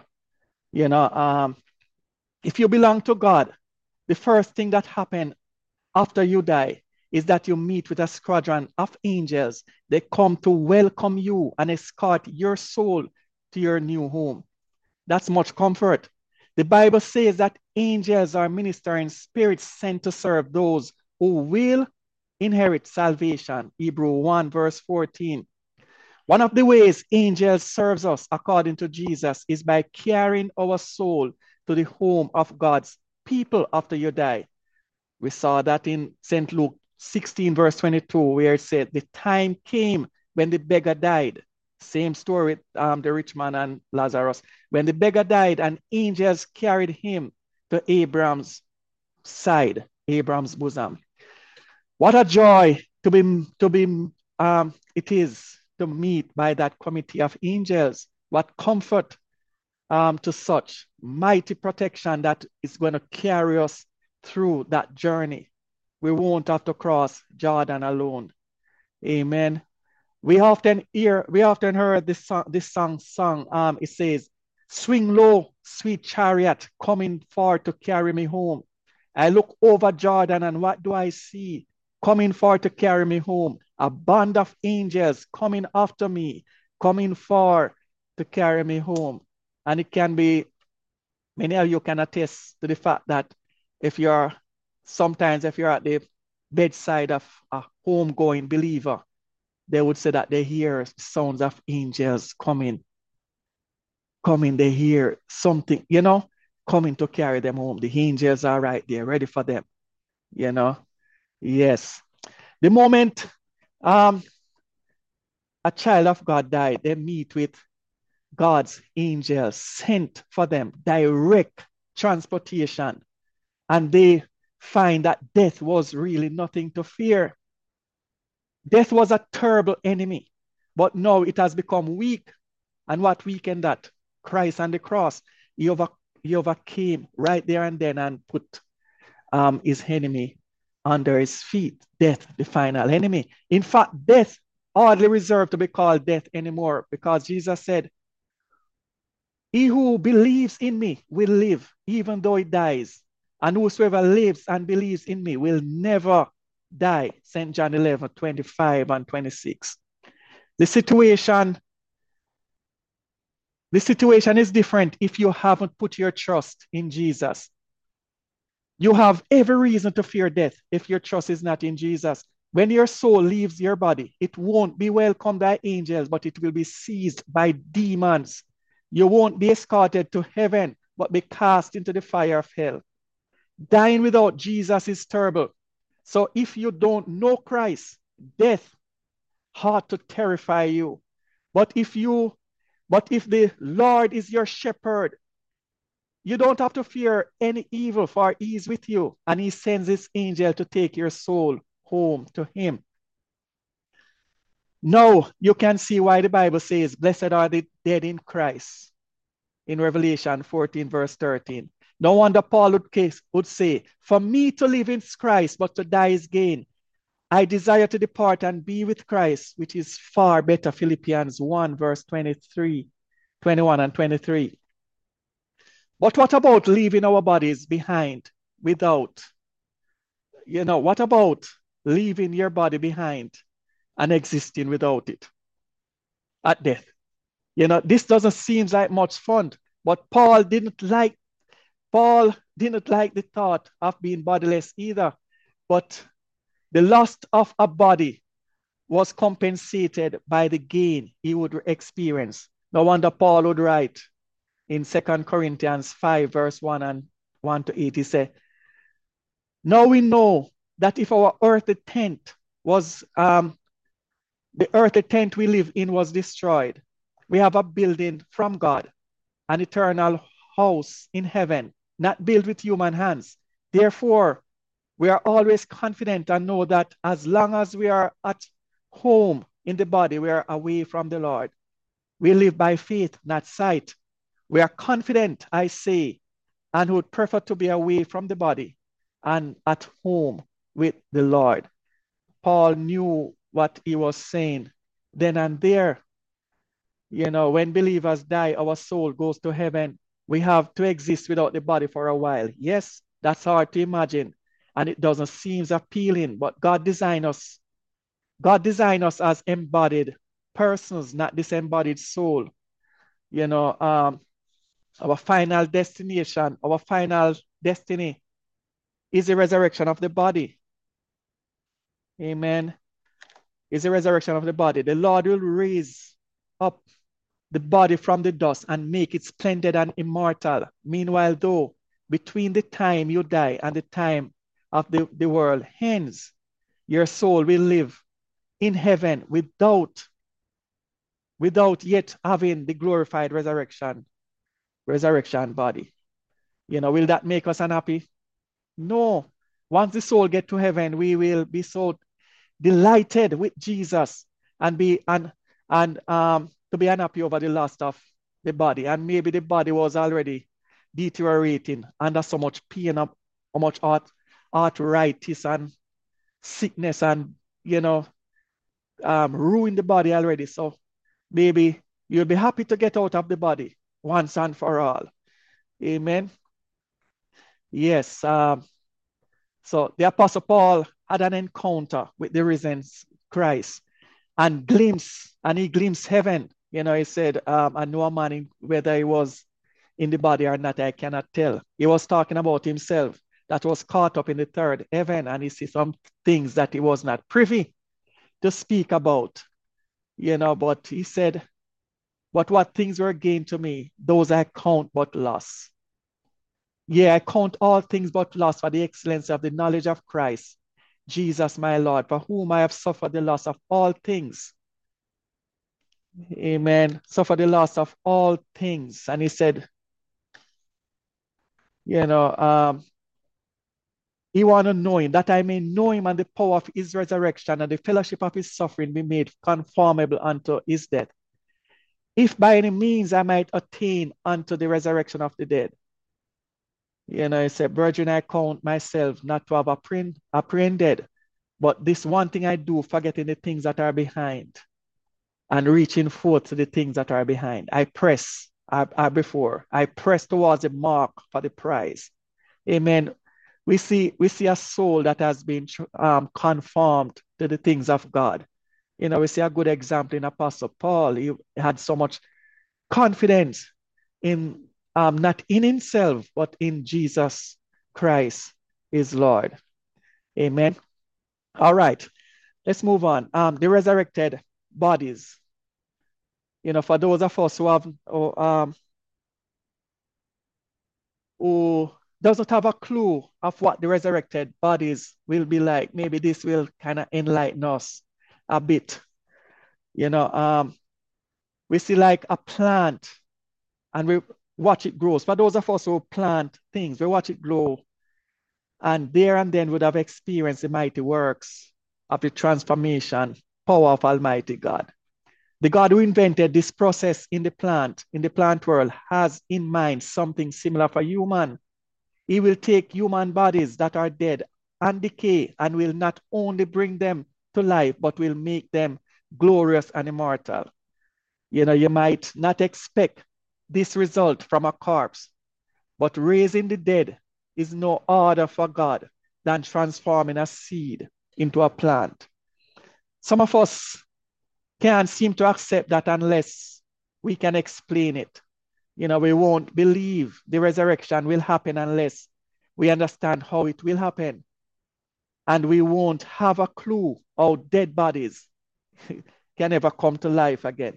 If you belong to God, the first thing that happened after you die is that you meet with a squadron of angels. They come to welcome you and escort your soul to your new home. That's much comfort. The Bible says that angels are ministering spirits sent to serve those who will inherit salvation. Hebrew 1 verse 14. One of the ways angels serves us according to Jesus is by carrying our soul to the home of God's people after you die. We saw that in St. Luke 16 verse 22 where it said the time came when the beggar died. Same story with the rich man and Lazarus. When the beggar died and angels carried him to Abraham's side, Abraham's bosom. What a joy it is to meet by that committee of angels. What comfort to such mighty protection that is going to carry us through that journey. We won't have to cross Jordan alone. Amen. We often heard this song sung. It says, "Swing low, sweet chariot, coming far to carry me home. I look over Jordan and what do I see? Coming far to carry me home. A band of angels coming after me, coming far to carry me home." And it can be, many of you can attest to the fact that if you're at the bedside of a homegoing believer, they would say that they hear sounds of angels coming coming, they hear something, coming to carry them home. The angels are right there, ready for them, Yes. The moment a child of God died, they meet with God's angels sent for them, direct transportation. And they find that death was really nothing to fear. Death was a terrible enemy, but now it has become weak. And what weakened that? Christ on the cross. He overcame right there and then and put his enemy under his feet. Death, the final enemy. In fact, death hardly reserved to be called death anymore, because Jesus said, he who believes in me will live even though he dies. And whosoever lives and believes in me will never die. St. John 11:25 and 26. The situation is different if you haven't put your trust in Jesus. You have every reason to fear death if your trust is not in Jesus. When your soul leaves your body, it won't be welcomed by angels, but it will be seized by demons. You won't be escorted to heaven, but be cast into the fire of hell. Dying without Jesus is terrible. So if you don't know Christ, death ought to terrify you. But if the Lord is your shepherd, you don't have to fear any evil, for he is with you, and he sends his angel to take your soul home to him. Now you can see why the Bible says, blessed are the dead in Christ, in Revelation 14, verse 13. No wonder Paul would say, for me to live in Christ, but to die is gain. I desire to depart and be with Christ, which is far better. Philippians 1, verse 21 and 23. But what about leaving our bodies behind without, what about leaving your body behind and existing without it at death? This doesn't seem like much fun, but Paul didn't like the thought of being bodiless either. But the loss of a body was compensated by the gain he would experience. No wonder Paul would write in 2 Corinthians 5, verse 1 and 1 to 8, he said, now we know that if our earthly tent was, the earthly tent we live in was destroyed, we have a building from God, an eternal house in heaven, not built with human hands. Therefore, we are always confident and know that as long as we are at home in the body, we are away from the Lord. We live by faith, not sight. We are confident, I say, and would prefer to be away from the body and at home with the Lord. Paul knew what he was saying then and there. When believers die, our soul goes to heaven. We have to exist without the body for a while. Yes, that's hard to imagine, and it doesn't seem appealing, but God designed us. God designed us as embodied persons, not disembodied soul. Our final destination, our final destiny is the resurrection of the body. Amen. Is the resurrection of the body. The Lord will raise up the body from the dust and make it splendid and immortal. Meanwhile, though, between the time you die and the time of the world ends, your soul will live in heaven without yet having the glorified resurrection body. Will that make us unhappy? No. Once the soul get to heaven, we will be so delighted with Jesus and to be unhappy over the loss of the body. And maybe the body was already deteriorating under so much pain, how much arthritis and sickness and, ruined the body already. So maybe you'll be happy to get out of the body once and for all. Amen. Yes. So the Apostle Paul had an encounter with the risen Christ and he glimpsed heaven. He said, I know a man, whether he was in the body or not, I cannot tell. He was talking about himself that was caught up in the third heaven, and he see some things that he was not privy to speak about, but he said, But what things were gained to me, those I count but loss. Yeah, I count all things but loss for the excellence of the knowledge of Christ, Jesus my Lord, for whom I have suffered the loss of all things. Amen. Suffer the loss of all things. And he said, he want to know him, that I may know him and the power of his resurrection and the fellowship of his suffering be made conformable unto his death. If by any means I might attain unto the resurrection of the dead. He said, brethren, I count myself not to have apprehended, but this one thing I do, forgetting the things that are behind and reaching forth to the things that are behind. I press towards the mark for the prize. Amen. We see a soul that has been conformed to the things of God. We see a good example in Apostle Paul. He had so much confidence in not in himself, but in Jesus Christ, his Lord. Amen. All right, let's move on. The resurrected bodies. For those of us who does not have a clue of what the resurrected bodies will be like, maybe this will kind of enlighten us a bit. We see like a plant and we watch it grow. For those of us who plant things, we watch it grow, and there and then would have experienced the mighty works of the transformation power of Almighty God. The God who invented this process in the plant world, has in mind something similar for human. He will take human bodies that are dead and decay and will not only bring them to life, but will make them glorious and immortal. You might not expect this result from a corpse, but raising the dead is no harder for God than transforming a seed into a plant. Some of us can't seem to accept that unless we can explain it. We won't believe the resurrection will happen unless we understand how it will happen. And we won't have a clue how dead bodies can ever come to life again.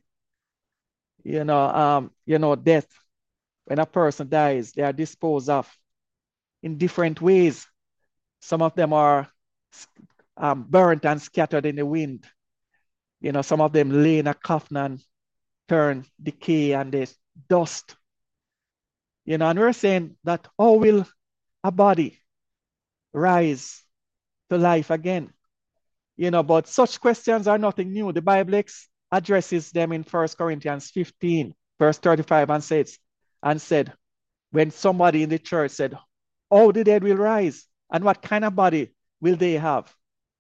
Death, when a person dies, they are disposed of in different ways. Some of them are burnt and scattered in the wind. Some of them lay in a coffin and turn decay and there's dust. And we're saying that how will a body rise to life again? But such questions are nothing new. The Bible addresses them in 1 Corinthians 15, verse 35, and said, when somebody in the church said, how the dead will rise and what kind of body will they have?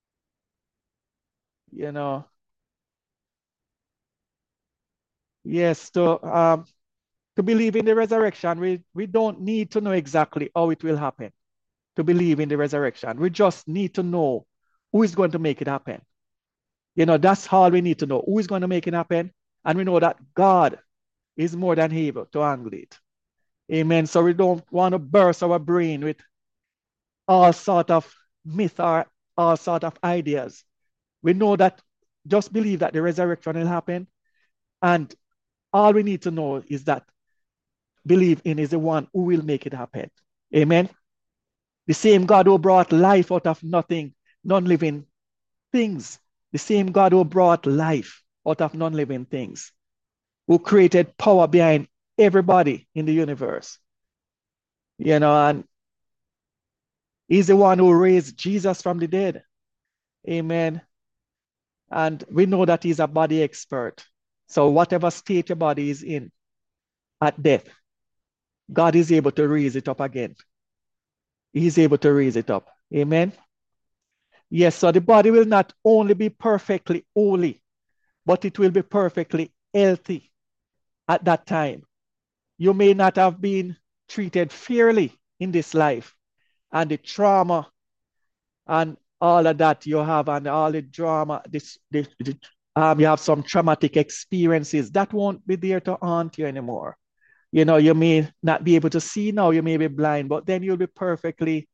Yes, to believe in the resurrection, we don't need to know exactly how it will happen to believe in the resurrection. We just need to know who is going to make it happen. That's all we need to know. Who is going to make it happen? And we know that God is more than able to handle it. Amen. So we don't want to burst our brain with all sort of myth or all sort of ideas. We know that just believe that the resurrection will happen. And all we need to know is that believe in is the one who will make it happen. Amen. The same God who brought life out of nothing, non-living things. The same God who brought life out of non-living things, who created power behind everybody in the universe. And he's the one who raised Jesus from the dead. Amen. And we know that he's a body expert. So whatever state your body is in at death, God is able to raise it up again. He's able to raise it up. Amen. Yes, so the body will not only be perfectly holy, but it will be perfectly healthy at that time. You may not have been treated fairly in this life, and the trauma and all of that you have, and all the drama, you have some traumatic experiences that won't be there to haunt you anymore. You may not be able to see now, you may be blind, but then you'll be perfectly,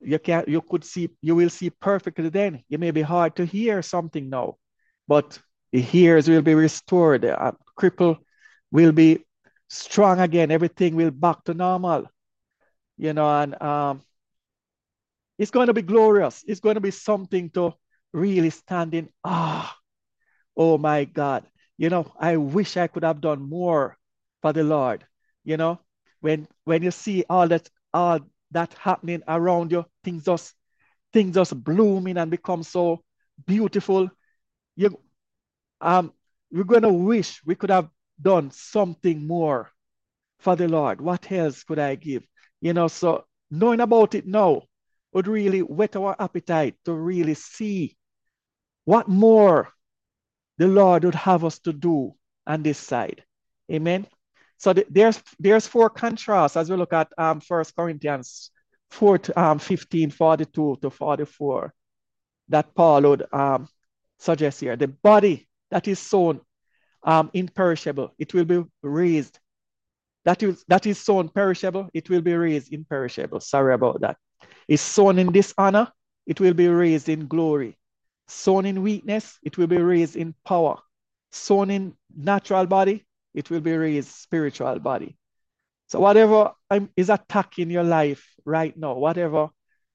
you will see perfectly then. You may be hard to hear something now, but The ears will be restored. The cripple will be strong again. Everything will back to normal. And it's going to be glorious. It's going to be something to really stand in awe. Oh my God. I wish I could have done more for the Lord. You know, when you see all that happening around you, things just blooming and become so beautiful. You we're gonna wish we could have done something more for the Lord. What else could I give? So knowing about it now would really whet our appetite to really see what more the Lord would have us to do on this side. Amen. So there's four contrasts as we look at 1 Corinthians 4 to, 15, 42 to 44 that Paul would suggest here. The body that is sown imperishable, it will be raised. That is sown perishable, it will be raised imperishable. Sorry about that. Is sown in dishonor, it will be raised in glory. Sown in weakness, it will be raised in power. Sown in natural body, it will be raised spiritual body. So whatever is attacking your life right now, whatever,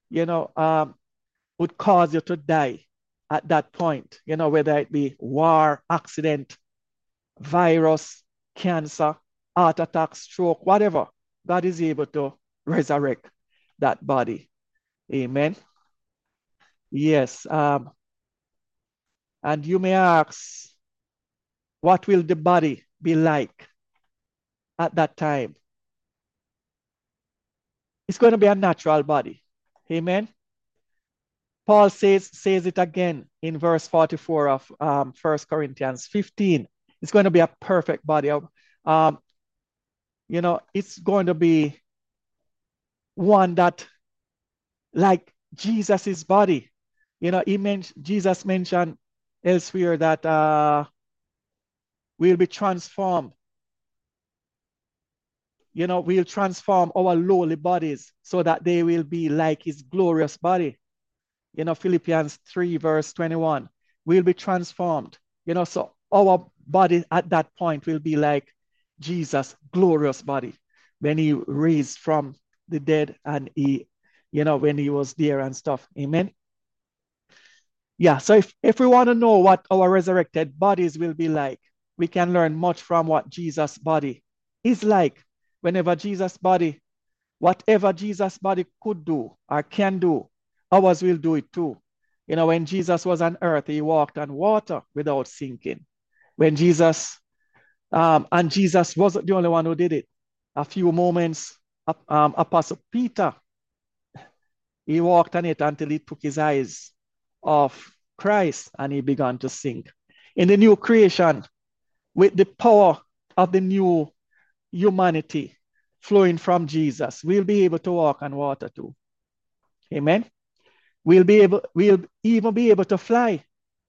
would cause you to die at that point, whether it be war, accident, virus, cancer, heart attack, stroke, whatever, God is able to resurrect that body. Amen. Yes. And you may ask, what will the body be like at that time? It's going to be a natural body. Amen. Paul says it again in verse 44 of 1 Corinthians 15. It's going to be a perfect body. It's going to be one that, like Jesus's body. Jesus mentioned elsewhere that we'll be transformed. We'll transform our lowly bodies so that they will be like his glorious body. Philippians 3 verse 21, we'll be transformed. So our body at that point will be like Jesus' glorious body when he raised from the dead and when he was there and stuff. Amen. Yeah, so if we want to know what our resurrected bodies will be like, we can learn much from what Jesus' body is like. Whenever Jesus' body, whatever Jesus' body could do or can do, ours will do it too. When Jesus was on earth, he walked on water without sinking. And Jesus wasn't the only one who did it. A few moments, Apostle Peter, he walked on it until he took his eyes off Christ and he began to sink. In the new creation, with the power of the new humanity flowing from Jesus, we'll be able to walk on water too. Amen. We'll even be able to fly.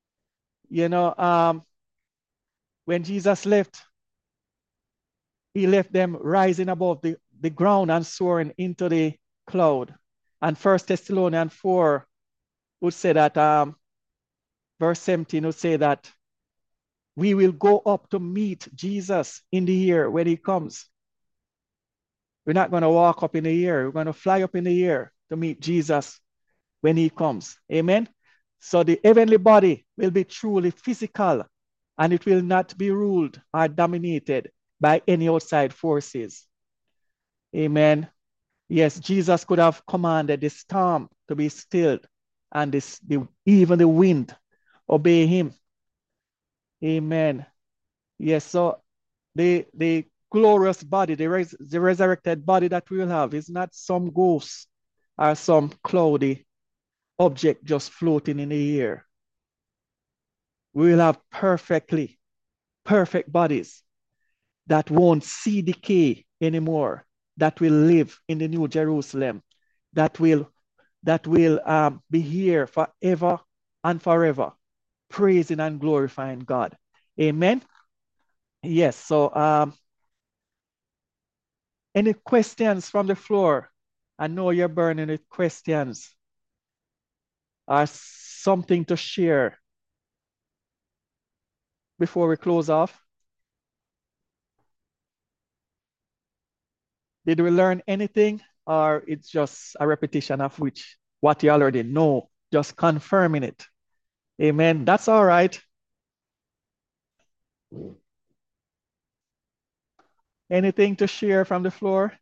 When Jesus left, he left them rising above the ground and soaring into the cloud. And 1 Thessalonians 4 would say that, verse 17 would say that we will go up to meet Jesus in the air when he comes. We're not going to walk up in the air. We're going to fly up in the air to meet Jesus when he comes. Amen. So the heavenly body will be truly physical and it will not be ruled or dominated by any outside forces. Amen. Yes, Jesus could have commanded the storm to be stilled and even the wind obey him. Amen. Yes, so the glorious body, the resurrected body that we will have is not some ghost or some cloudy object just floating in the air. We will have perfect bodies that won't see decay anymore, that will live in the New Jerusalem, that will be here forever and forever, praising and glorifying God. Amen. Yes. So any questions from the floor? I know you're burning with questions or something to share. before we close off? Did we learn anything, or it's just a repetition of what you already know, just confirming it? Amen. That's all right. Anything to share from the floor?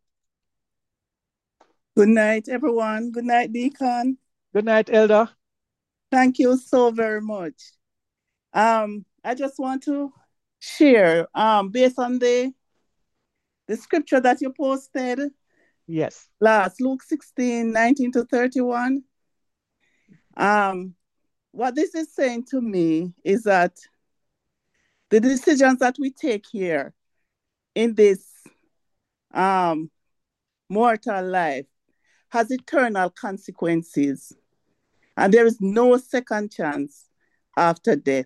Good night, everyone. Good night, Deacon. Good night, Elder. Thank you so very much. I just want to share, based on the scripture that you posted Yes. last, Luke 16:19-31. What this is saying to me is that the decisions that we take here in this mortal life has eternal consequences, and there is no second chance after death.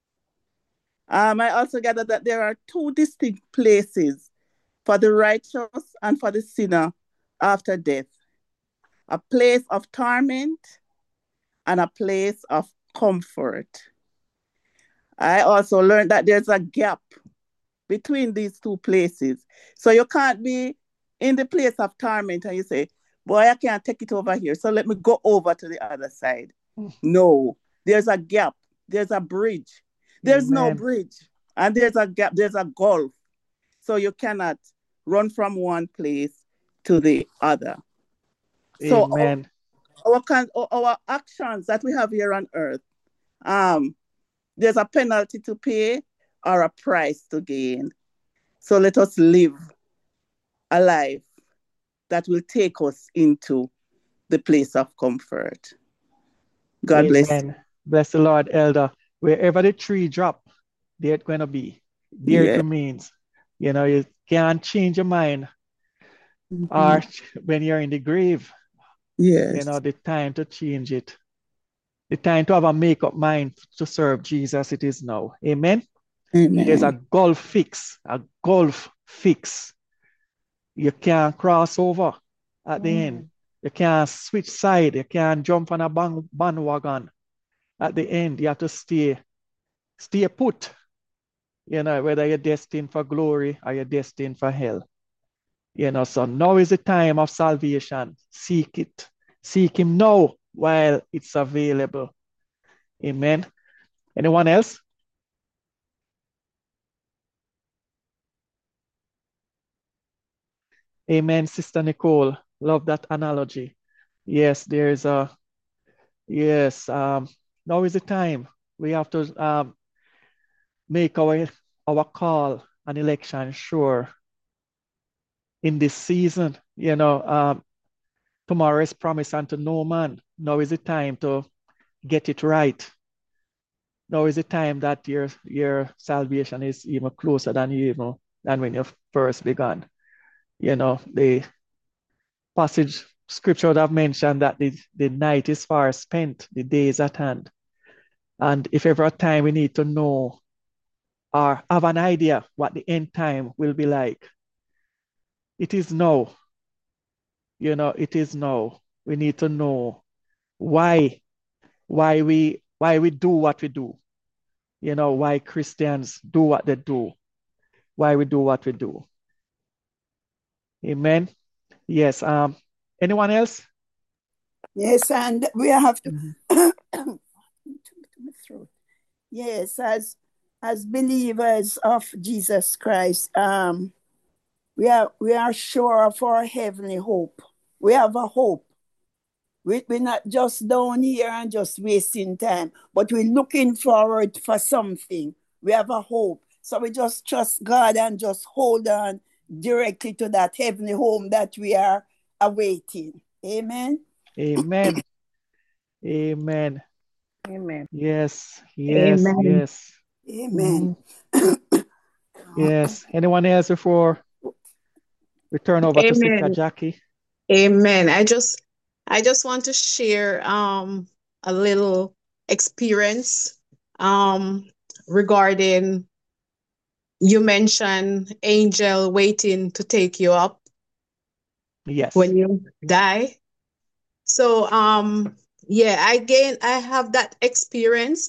I also gather that there are two distinct places for the righteous and for the sinner after death: a place of torment and a place of comfort. I also learned that there's a gap between these two places. So you can't be in the place of torment and you say, boy, I can't take it over here, so let me go over to the other side. No, there's a gap. There's a bridge. There's no Amen. bridge. And there's a gap. There's a gulf. So you cannot run from one place to the other. So Amen. our actions that we have here on earth, there's a penalty to pay or a price to gain. So let us live a life that will take us into the place of comfort. God bless you. Amen. Bless the Lord, Elder. Wherever the tree drop, there it's going to be. There it Yeah. remains. You know, you can't change your mind. Mhm. Or when you're in the grave, Yes. you know, the time to change it. The time to have a make-up mind to serve Jesus, it is now. Amen. There's a Amen. gulf fix. You can't cross over at the end. You can't switch side. You can't jump on a bandwagon. At the end, you have to stay put. You know, whether you're destined for glory or you're destined for hell. You know, so now is the time of salvation. Seek it. Seek him now while it's available. Amen. Anyone else? Amen, Sister Nicole. Love that analogy. Yes, yes, now is the time. We have to make our call and election sure in this season. You know, tomorrow is promised unto no man. Now is the time to get it right. Now is the time that your salvation is even closer than when you first began. You know, the passage scripture that I've mentioned that the night is far spent, the day is at hand. And if ever a time we need to know or have an idea what the end time will be like, it is now. You know, it is now. We need to know why we do what we do. You know, why Christians do what they do, why we do what we do. Amen. Yes. Anyone else? Yes, and we have to. Mhm. Yes, as believers of Jesus Christ, we are sure of our heavenly hope. We have a hope. We're not just down here and just wasting time, but we're looking forward for something. We have a hope. So we just trust God and just hold on directly to that heavenly home that we are awaiting. Amen. Amen. Amen. Amen. Yes, yes, Amen. yes. Amen. Mhm. Yes. Anyone else before we turn over to Sister Amen. Jackie? Amen. I just want to share a little experience regarding you mentioned angel waiting to take you up Yes. when you die. So yeah, I have that experience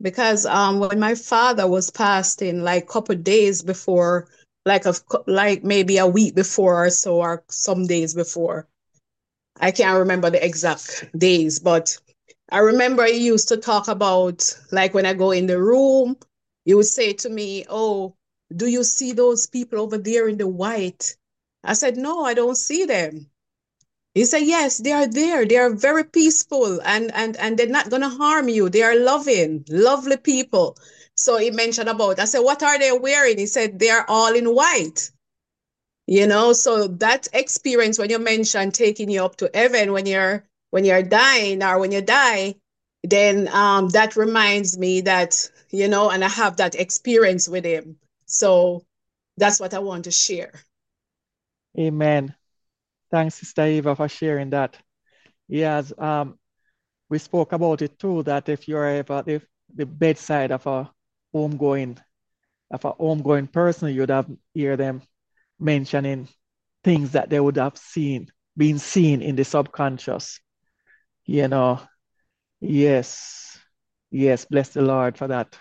because when my father was passing, like couple days before, like maybe a week before or so, or some days before. I can't remember the exact days, but I remember he used to talk about, like when I go in the room, he would say to me, "Oh, do you see those people over there in the white?" I said, "No, I don't see them." He said, "Yes, they are there. They are very peaceful and they're not gonna harm you. They are loving, lovely people." So he mentioned about, I said, "What are they wearing?" He said, "They are all in white." So that experience when you mentioned taking you up to heaven when you're dying or when you die, then that reminds me that, and I have that experience with him. So that's what I want to share. Amen. Thanks, Sister Eva, for sharing that. Yes, we spoke about it too, that if you're ever at the bedside of a homegoing person, you'd have hear them mentioning things that they would have been seen in the subconscious. You know, yes, yes, bless the Lord for that.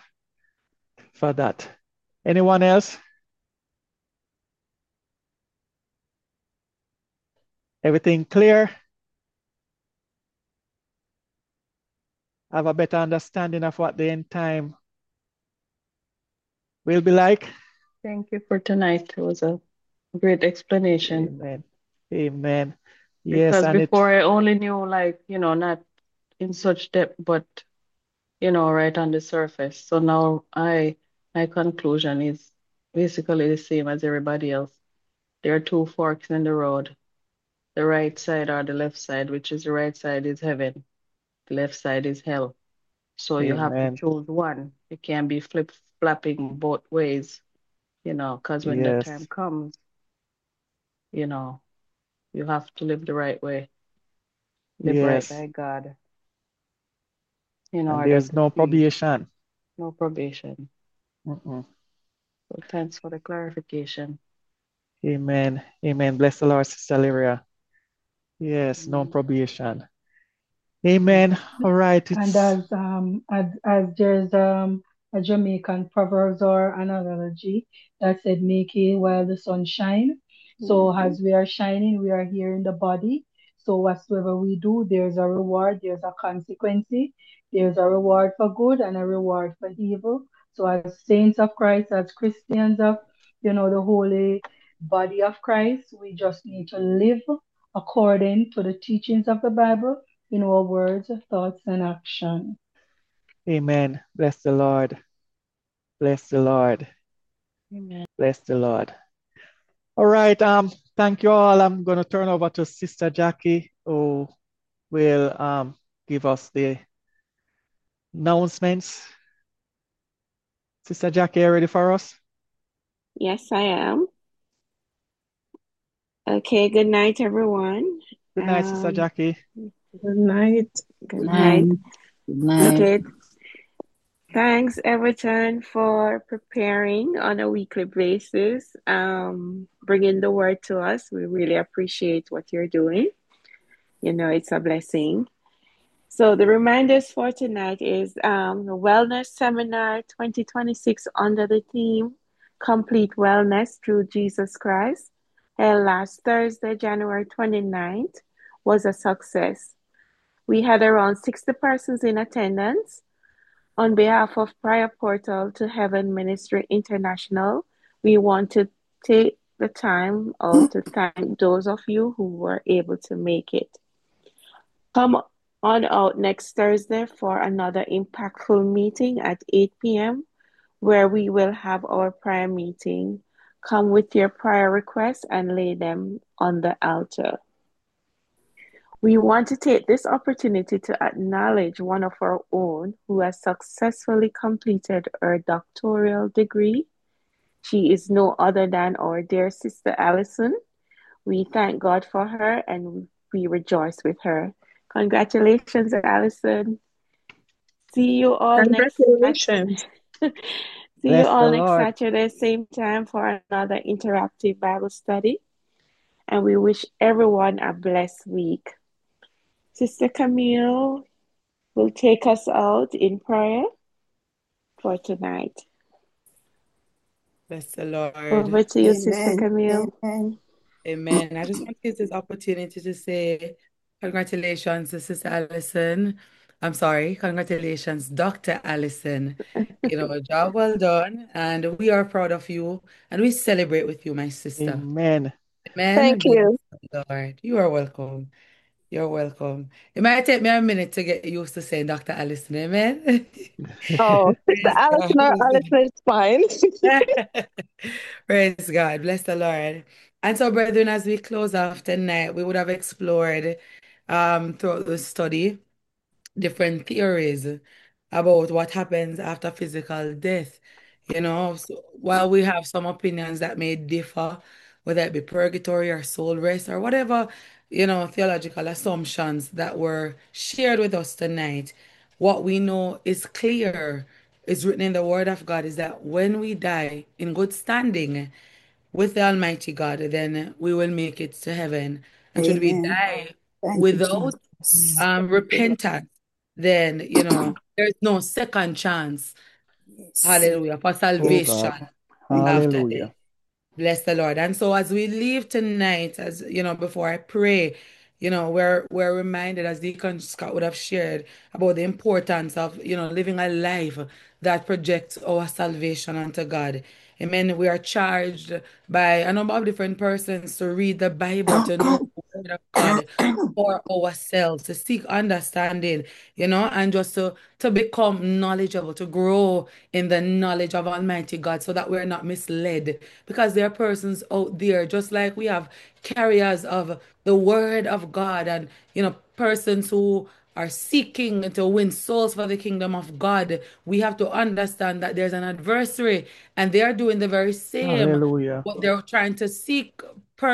Anyone else? Everything clear? Have a better understanding of what the end time will be like? Thank you for tonight. It was a great explanation. Amen. Amen. Yes, Because and before I only knew, like, not in such depth, but, right on the surface. So now my conclusion is basically the same as everybody else. There are two forks in the road, the right side or the left side, which is the right side is heaven, the left side is hell. So you have to amen. choose one. You can't be flip-flopping both ways, because when the time Yes, comes, you know, you have to live the right way, live right yes. by God in And order there's to no see probation. no probation. Mm-mm. So thanks for the clarification. Amen. Amen. Bless the Lord, Sister Lyria. Yes, no Amen. probation. Amen. All right. And It's as there's a Jamaican proverb or analogy that said, "Make hay while the sun shine." So Mhm. as we are shining, we are here in the body. So whatsoever we do, there's a reward, there's a consequence, there's a reward for good and a reward for evil. So as saints of Christ, as Christians of the holy body of Christ, we just need to live according to the teachings of the Bible in our words, thoughts, and action. amen. Bless the Lord. Bless the Lord. Amen. Bless the Lord. All right. Thank you all. I'm going to turn over to Sister Jackie, who will give us the announcements. Sister Jackie, are you ready for us? Yes, I am. Okay, good night, everyone. Good night, Sister Jackie. Good night. Good night. Good night. Okay, thanks, Everton, for preparing on a weekly basis, bringing the word to us. We really appreciate what you're doing. It's a blessing. So the reminders for tonight is the Wellness Seminar 2026 under the theme Complete Wellness Through Jesus Christ, held last Thursday, January 29th, was a success. We had around 60 persons in attendance. On behalf of Prayer Portal to Heaven Ministry International, we want to take the time out to thank those of you who were able to make it. Come on out next Thursday for another impactful meeting at 8 p.m., where we will have our prayer meeting. Come with your prayer requests and lay them on the altar. We want to take this opportunity to acknowledge one of our own who has successfully completed her doctoral degree. She is no other than our dear sister Allison. We thank God for her and we rejoice with her. Congratulations, Allison. See you all Congratulations. See you Bless all the next Lord. Saturday, same time for another interactive Bible study. And we wish everyone a blessed week. Sister Camille will take us out in prayer. for tonight. Bless the Lord. Over to you, Sister Amen. Camille. Amen. Amen. I just want to use this opportunity to say congratulations to Sister Allison. I'm sorry, congratulations, Dr. Allison. Job well done, and we are proud of you, and we celebrate with you, my sister. Amen. Amen. Thank you. Bless the Lord. You are welcome. You're welcome. It might take me a minute to get used to saying Dr. Allison. Amen. Oh, Sister Praise Allison or God. Allison is fine. Praise God. Bless the Lord. And so, brethren, as we close off tonight, we would have explored throughout the study different theories about what happens after physical death. So while we have some opinions that may differ, whether it be purgatory or soul rest or whatever, theological assumptions that were shared with us tonight, what we know is clear, is written in the Word of God, is that when we die in good standing with the Almighty God, then we will make it to heaven. And should we Amen. die Thank you, without Jesus. repentance, then there's no second chance. Yes. Hallelujah. For Oh salvation God. Thank you. after death. Hallelujah. Bless the Lord. And so as we leave tonight, as before I pray, we're reminded, as Deacon Scott would have shared, about the importance of, living a life that projects our salvation unto God. Amen. We are charged by a number of different persons to read the Bible, to know the word of God for ourselves, to seek understanding, and just to become knowledgeable, to grow in the knowledge of Almighty God so that we're not misled. Because there are persons out there, just like we have carriers of the word of God and, persons who are seeking to win souls for the kingdom of God. We have to understand that there's an adversary and they are doing the very same. Hallelujah. What they're trying to seek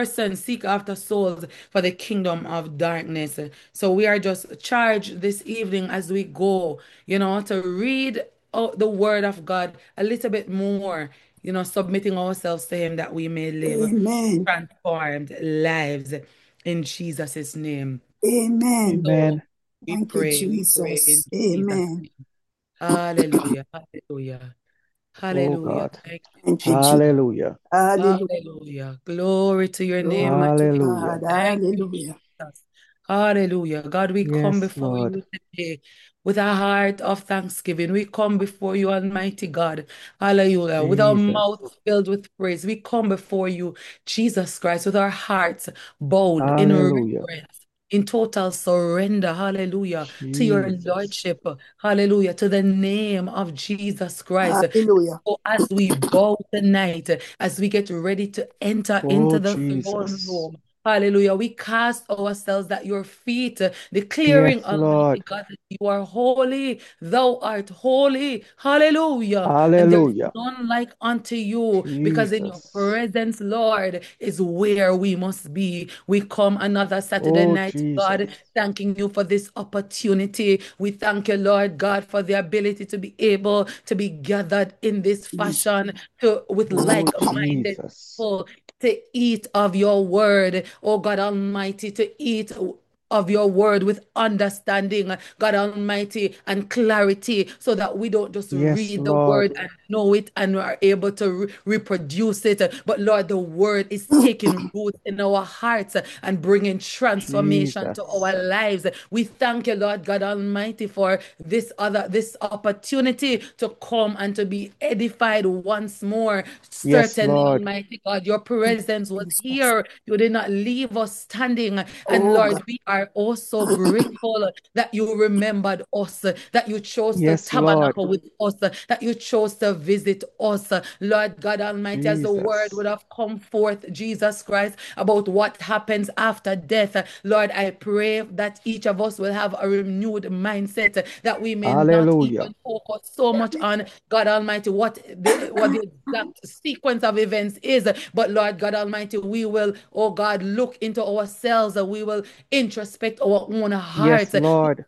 after souls for the kingdom of darkness. So we are just charged this evening as we go, to read out the word of God a little bit more, submitting ourselves to him that we may live Amen. transformed lives in Jesus' name. Amen. So Amen. we Thank you, pray in Jesus. Jesus' Amen. name. Hallelujah. Hallelujah. Oh Hallelujah. God. Thank you, Thank you, Jesus. Jesus. Hallelujah. Hallelujah. Hallelujah. Glory to your name, Glory my to King. Hallelujah. God. Thank you, Hallelujah. Jesus. Hallelujah. God, we come Yes, before Lord. you today with a heart of thanksgiving. We come before you, Almighty God. Hallelujah. With our Jesus. mouth filled with praise. We come before you, Jesus Christ, with our hearts bowed in Hallelujah. reverence, in total surrender. Hallelujah. To your Jesus. Lordship. Hallelujah. To the name of Jesus Christ. Hallelujah. So as we bow tonight, as we get ready to enter into Oh, the throne Jesus. room, hallelujah, we cast ourselves at your feet, declaring, Yes, Almighty Lord. God, that you are holy, thou art holy, hallelujah. And there is Hallelujah. none like unto you, because in your Jesus. presence, Lord, is where we must be. We come another Saturday Oh, night, God, Jesus. thanking you for this opportunity. We thank you, Lord God, for the ability to be able to be gathered in this Jesus. fashion with Oh, like-minded Jesus. people to eat of your word, oh God Almighty, to eat of your word with understanding, God Almighty, and clarity, so that we don't just Yes, read the Lord. word and know it and are able to reproduce it. But Lord, the word is taking root in our hearts and bringing transformation to our Jesus. lives. We thank you, Lord God Almighty, for this opportunity to come and to be edified once more. Yes, Certainly, Lord. Almighty God, your presence was Jesus. here. You did not leave us standing. And Oh Lord, God. we are also grateful that you remembered us, that you chose to Yes, Lord. tabernacle with us, that you chose to visit us. Lord God Almighty, as the word Jesus. would have come forth, Jesus Christ, about what happens after death. Lord, I pray that each of us will have a renewed mindset, that we may not Hallelujah. even focus so much on God Almighty, what the exact sequence of events is. But Lord God Almighty, we will, oh God, look into ourselves and we will introspect our own Yes, hearts. Lord.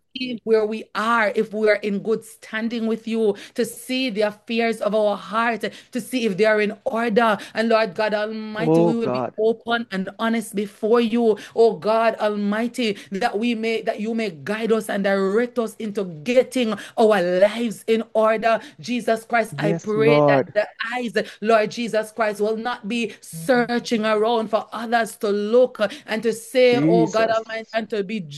see where we are, if we are in good standing with you, to see the affairs of our heart, to see if they are in order. And Lord God Almighty, Oh we will be God. open and honest before you, oh God Almighty, that you may guide us and direct us into getting our lives in order. Jesus Christ, I Yes, pray that Lord. the eyes, Lord Jesus Christ, will not be searching around for others to look and to say, oh God Jesus. Almighty, and to be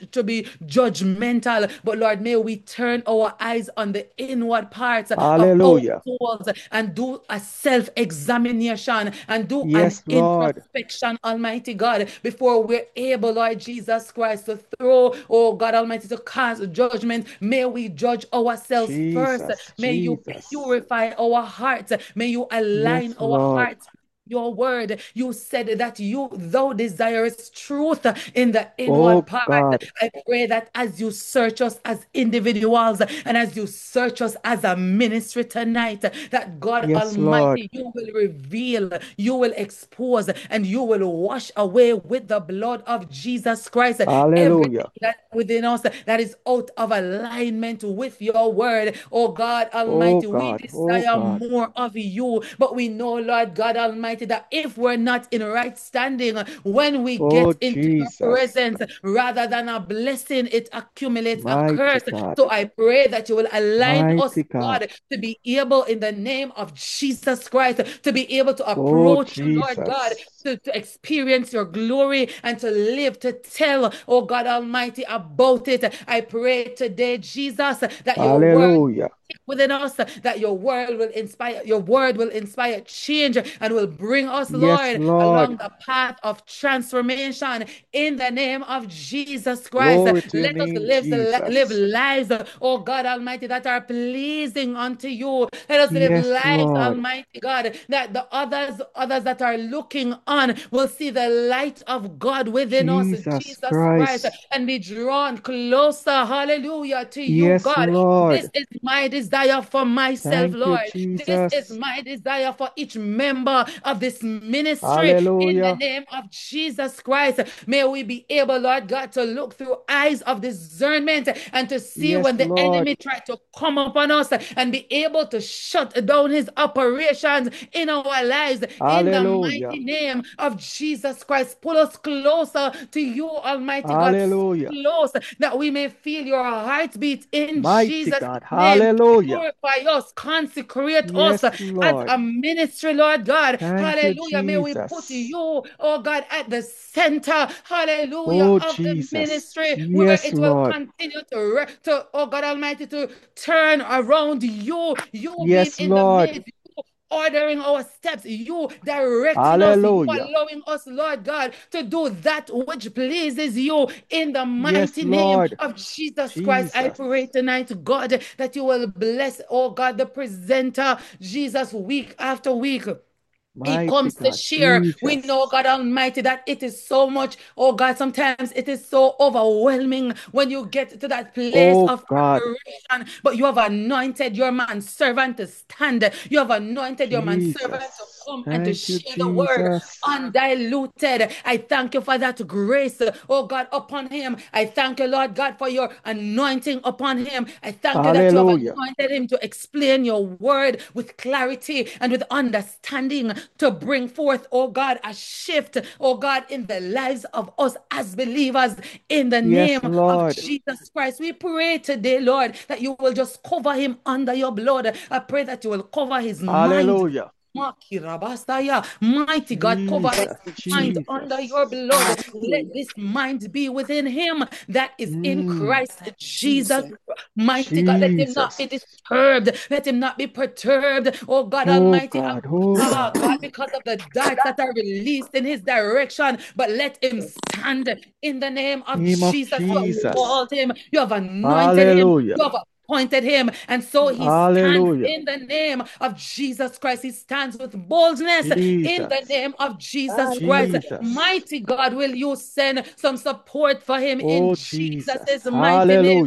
judgmental. But Lord, may we turn our eyes on the inward parts of our Hallelujah. souls and do a self-examination and do an Yes, Lord. introspection, Almighty God, before we're able, Lord Jesus Christ, to throw, oh God Almighty, to cast judgment. May we judge ourselves first. Jesus. May you Jesus. purify our hearts. May you Yes, align our Lord. hearts. Your word, you said that thou desirest truth in the inward Oh part. God. I pray that as you search us as individuals and as you search us as a ministry tonight, that God Yes, Lord. Almighty, you will reveal, you will expose, and you will wash away with the blood of Jesus Christ everything Hallelujah. that within us that is out of alignment with your word. Oh God Oh Almighty, we God. Oh desire God. more of you, but we know, Lord God Almighty, that if we're not in right standing, when we Oh get into your Jesus. presence, rather than a blessing, it accumulates a Mighty curse. God. So I pray that you will align us, Mighty God. God, to be able in the name of Jesus Christ, to be able to Oh approach you, Lord God, Jesus. to experience your glory and to live, to tell, oh God Almighty, about it. I pray today, Jesus, that your word Hallelujah. within us, that your word will inspire change and will bring us, Yes, Lord, along Lord. the path of transformation in the name of Jesus Christ. Glory to your Let us name, live Jesus. lives, oh God Almighty, that are pleasing unto you. Let us live Yes, lives, Lord. Almighty God, that the others that are looking on will see the light of God within us, Jesus Jesus Christ, Christ. and be drawn closer, hallelujah, to you, Yes, God. This Lord. is my desire for myself, Thank you, Lord. This is Jesus. my desire for each member of this ministry in the Hallelujah. name of Jesus Christ. May we be able, Lord God, to look through eyes of discernment and to see Yes, when the Lord. enemy tried to come upon us and be able to shut down his operations in our lives in the Hallelujah. mighty name of Jesus Christ. Pull us closer to you, Almighty God, so Hallelujah. close that we may feel your heartbeat in Mighty Jesus' God. name. Hallelujah. Purify us, consecrate us Yes, as Lord. a ministry, Lord God. Thank you, Hallelujah. May we put Jesus. you, oh God, at the center, hallelujah, Oh, of the Jesus. ministry where Yes, it will Lord. continue oh God Almighty, to turn around you being Yes, in the Lord. midst, ordering our steps, you directing us, you Hallelujah. allowing us, Lord God, to do that which pleases you in the Yes, mighty name Lord. of Jesus Christ. I Jesus. pray tonight, God, that you will bless, oh God, the presenter, Jesus, week after week. He Mighty comes to God. share. We know, Jesus. God Almighty, that it is so much. Oh God, sometimes it is so overwhelming when you get to that place Oh, of God. preparation. But you have anointed your man servant to stand. You have anointed your man servant to Jesus. come and to Thank you, share the word Jesus. undiluted. I thank you for that grace, oh God, upon him. I thank you, Lord God, for your anointing upon him. I thank you that you have Hallelujah. anointed him to explain your word with clarity and with understanding, to bring forth, oh God, a shift, oh God, in the lives of us as believers in the Yes, name of Lord. Jesus Christ. We pray today, Lord, that you will just cover him under your blood. I pray that you will cover his mind. Hallelujah. Mighty God, cover his Jesus. mind under Jesus. your blood. Let Hallelujah. this mind be within him that is in Mm. Christ Jesus. Jesus. Mighty God, let him not Jesus. be disturbed. Let him not be perturbed. Oh God Oh, Almighty, God. Oh, God. God, because of the darts that are released in his direction. But let him stand in the name of Name of Jesus. You have Jesus. called him, you have anointed him, Hallelujah. you have appointed him, and so he stands Hallelujah. in the name of Jesus Christ. He stands with boldness in the Jesus. name of Jesus Christ. Hallelujah. Jesus. Mighty God, will you send some support for him in Oh, Jesus' Jesus. mighty name? Hallelujah.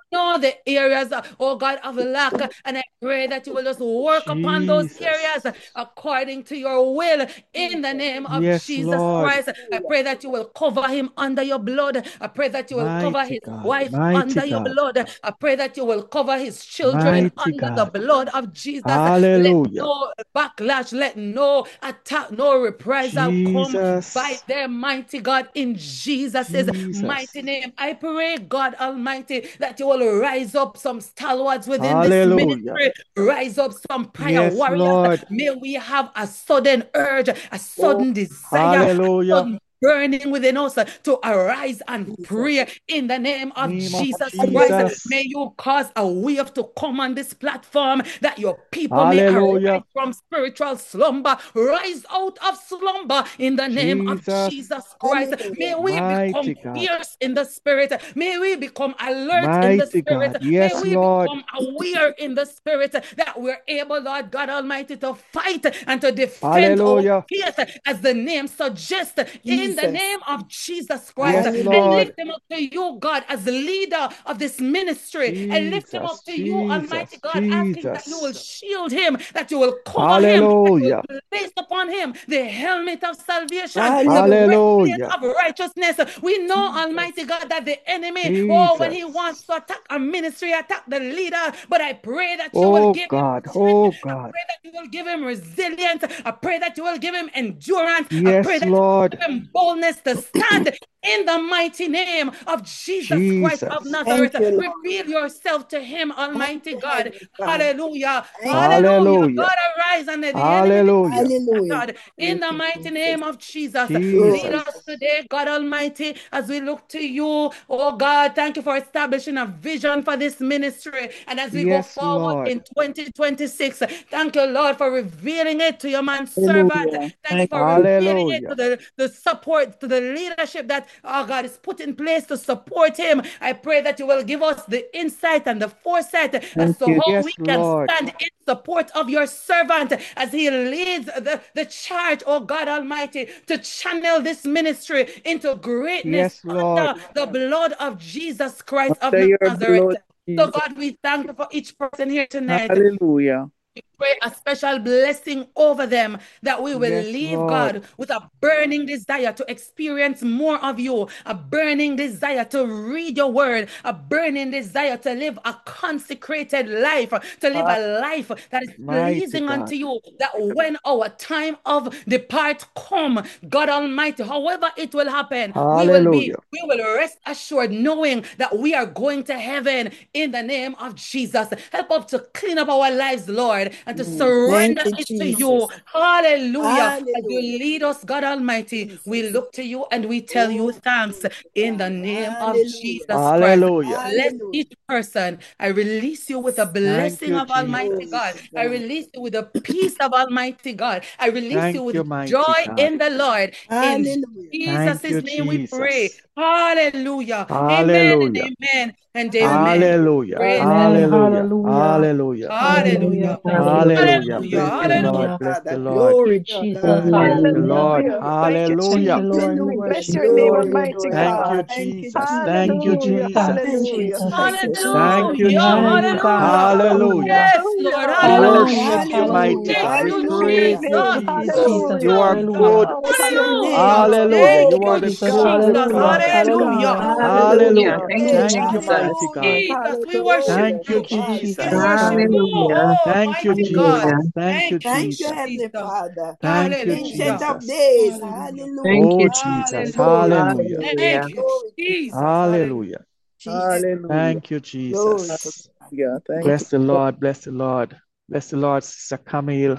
know the areas, oh God, of lack. And I pray that you will just work upon those Jesus. areas according to your will in the name of Yes, Jesus Lord. Christ. I pray that you will cover him under your blood. I pray that you will cover Mighty his God. wife Mighty under your God. blood. I pray that you will cover his children Mighty under the God. blood of Jesus. Let Hallelujah. no backlash, let no attack, no reprisal come by Jesus. their mighty God in Jesus' Jesus. mighty name. I pray, God Almighty, that you will rise up some stalwarts within this Hallelujah. ministry, rise up some prayer Yes, warriors. Lord. May we have a sudden urge, a sudden desire, a Hallelujah. sudden burning within us to arise and pray in the name of Name of Jesus Christ. Jesus. May you cause a wave to come on this platform that your people may arise Hallelujah. from spiritual slumber, rise out of slumber in the name of Jesus. Jesus Christ. May we become Mighty God. fierce in the spirit. May we become alert in the Mighty spirit. God. May Yes, we Lord. become aware in the spirit that we're able, Lord God Almighty, to fight and to defend our Hallelujah. faith as the name suggests in the Jesus. name of Jesus Christ. Yes, I Lord. lift him up to you, God, as the leader of this ministry. I lift him up Jesus. to you, Almighty Jesus. God, asking that you will Jesus. shield him, that you will cover him, that you Hallelujah. will place upon him the helmet of salvation, the Hallelujah. breastplate Hallelujah. of righteousness. We know, Almighty God, that the enemy, when he wants Jesus. to attack a ministry, attack the leader, but I pray that you will Oh give him God. strength. Oh I God. pray that you will give him resilience. I pray that you will give him endurance. I pray Yes, that you will Lord. give him boldness to stand in the mighty name of Jesus Christ of Jesus. Nazareth. Thank you, Lord. Reveal yourself to him, Thank Almighty you, God. Heavenly Father. Hallelujah. Thank you. Hallelujah. Hallelujah. God arise and let the enemy be Hallelujah. Hallelujah. scattered in the mighty name of Jesus. Glory. Lead Jesus. us today, God Almighty, as we look to you. Oh God, thank you for establishing a vision for this ministry. And as we go Yes, forward Lord. in 2026, thank you, Lord, for revealing it to your man servant. Hallelujah. Thank you for revealing it to the support, to the leadership that, oh God, is put in place to support him. I pray that you will give us the insight and the foresight as Thank to you. how Yes, we can Lord. stand in support of your servant as he leads the charge, oh God Almighty, to channel this ministry into greatness Yes, Lord. under the blood of Jesus Christ of Under your Nazareth. blood, So, Jesus. God, we thank you for each person here tonight. Hallelujah. We pray a special blessing over them, that we will Yes, leave, Lord. God, with a burning desire to experience more of you, a burning desire to read your word, a burning desire to live a consecrated life, to live a life that is Mighty pleasing God. unto you, that when our time of depart come, God Almighty, however it will happen, Hallelujah. we will rest assured knowing that we are going to heaven in the name of Jesus. Help us to clean up our lives, Lord, and to Thank surrender you, it to you. Jesus. Hallelujah. As you Hallelujah. lead us, God Almighty, we Jesus. look to you and we tell you Oh, thanks in the God. name of Hallelujah. Jesus Christ. Hallelujah. Bless Hallelujah. each person. I release you with a Thank blessing you, of Almighty Glory Jesus. God. to I God. release you with the peace of Almighty God. I release you Thank you, with mighty joy God. in the Lord. In Hallelujah. Thank Jesus' you, name we pray. Jesus. Hallelujah. Amen and Hallelujah. amen and amen. Hallelujah. Hallelujah. Praise Amen. God. Hallelujah. Hallelujah. Hallelujah. Hallelujah. Hallelujah. Thank you, Hallelujah. Jesus. Hallelujah. Bless the Thank you, Lord. Hallelujah. Hallelujah. Bless the Father. Lord. Thank Glory you, to Jesus. God. Bless the Hallelujah. Lord. Hallelujah. Thank you, Thank Hallelujah. you, Jesus. Lord. We We Hallelujah. bless worship your you, name, Lord. Glory, We Almighty Lord. Thank glorify you, God. you. Thank you, Jesus. Thank Jesus. you, We give you Hallelujah. thanks, Jesus. Thank you, Hallelujah. Jesus. Thank you, Jesus. Thank Jesus. you, We Hallelujah. honor you, Jesus. God. Hallelujah. Hallelujah. Yes, Hallelujah. Lord. We Hallelujah. Hallelujah. worship you, Hallelujah. mighty Hallelujah. Thank God. We you, praise you, Jesus. Jesus. Thank you, Jesus. Glory, Jesus. You Hallelujah. are Lord. Hallelujah. good. Oh, Bless your Hallelujah. name. hallelujah. Hallelujah. Thank You you, are Yes, the Jesus. good, God. good Jesus. Hallelujah. Father. Hallelujah. Hallelujah. Hallelujah. Hallelujah. Hallelujah. Thank you, Hey, Thank you, Jesus. mighty God. hallelujah. Jesus, we worship Glory Thank to you, you. God. We Thank Jesus. you, worship Heavenly you. Hallelujah. Oh, Thank you, mighty Hallelujah. God. Jesus. Thank Thank you, you, Thank you, Jesus. Heavenly Jesus. Father. Thank you, Ancient Hallelujah. of Jesus. days. Hallelujah. Thank Oh, you, Hallelujah. Jesus. Jesus. Hallelujah. Hallelujah. Hallelujah. Thank you, Glory to Jesus. God. Hallelujah. Jesus. Hallelujah. Thank you, Glory to Jesus. God. Hallelujah. Thank Bless you. the Lord. Bless the Lord. Bless the Lord, Sister Camille.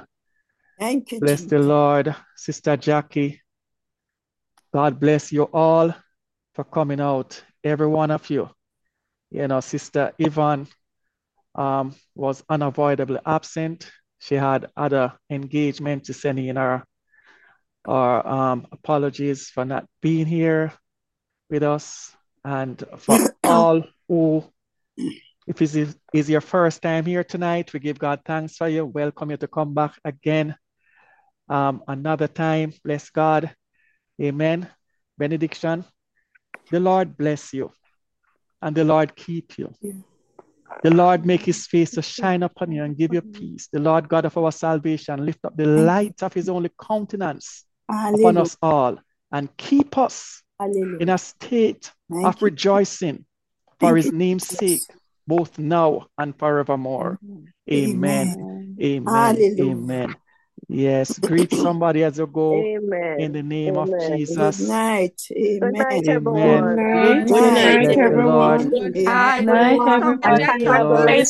Thank you, Bless the Jesus. Lord, Sister Jackie. God bless you all for coming out, every one of you. You know, Sister Yvonne was unavoidably absent. She had other engagement to send in her apologies for not being here with us. And for all who, if it is your first time here tonight, we give God thanks for you. Welcome you to come back again another time. Bless God. Amen. Benediction. The Lord bless you and the Lord keep you. The Lord make his face to shine upon you and give you peace. The Lord God of our salvation lift up the light of his only countenance upon Hallelujah. us all and keep us in Hallelujah. a state Thank of you. rejoicing for Thank his you. name's sake, both now and forevermore. Amen. Amen. Amen. Hallelujah. Amen. Yes, greet somebody as you go in Amen. the name of Amen. Good Jesus. night. Good night, Amen. Amen. everyone. Night. Good Good night. night, Night, Bless the everyone. Lord. everyone. Good Amen. night. Night, Everyone, everybody. Bless the have a Lord. blessed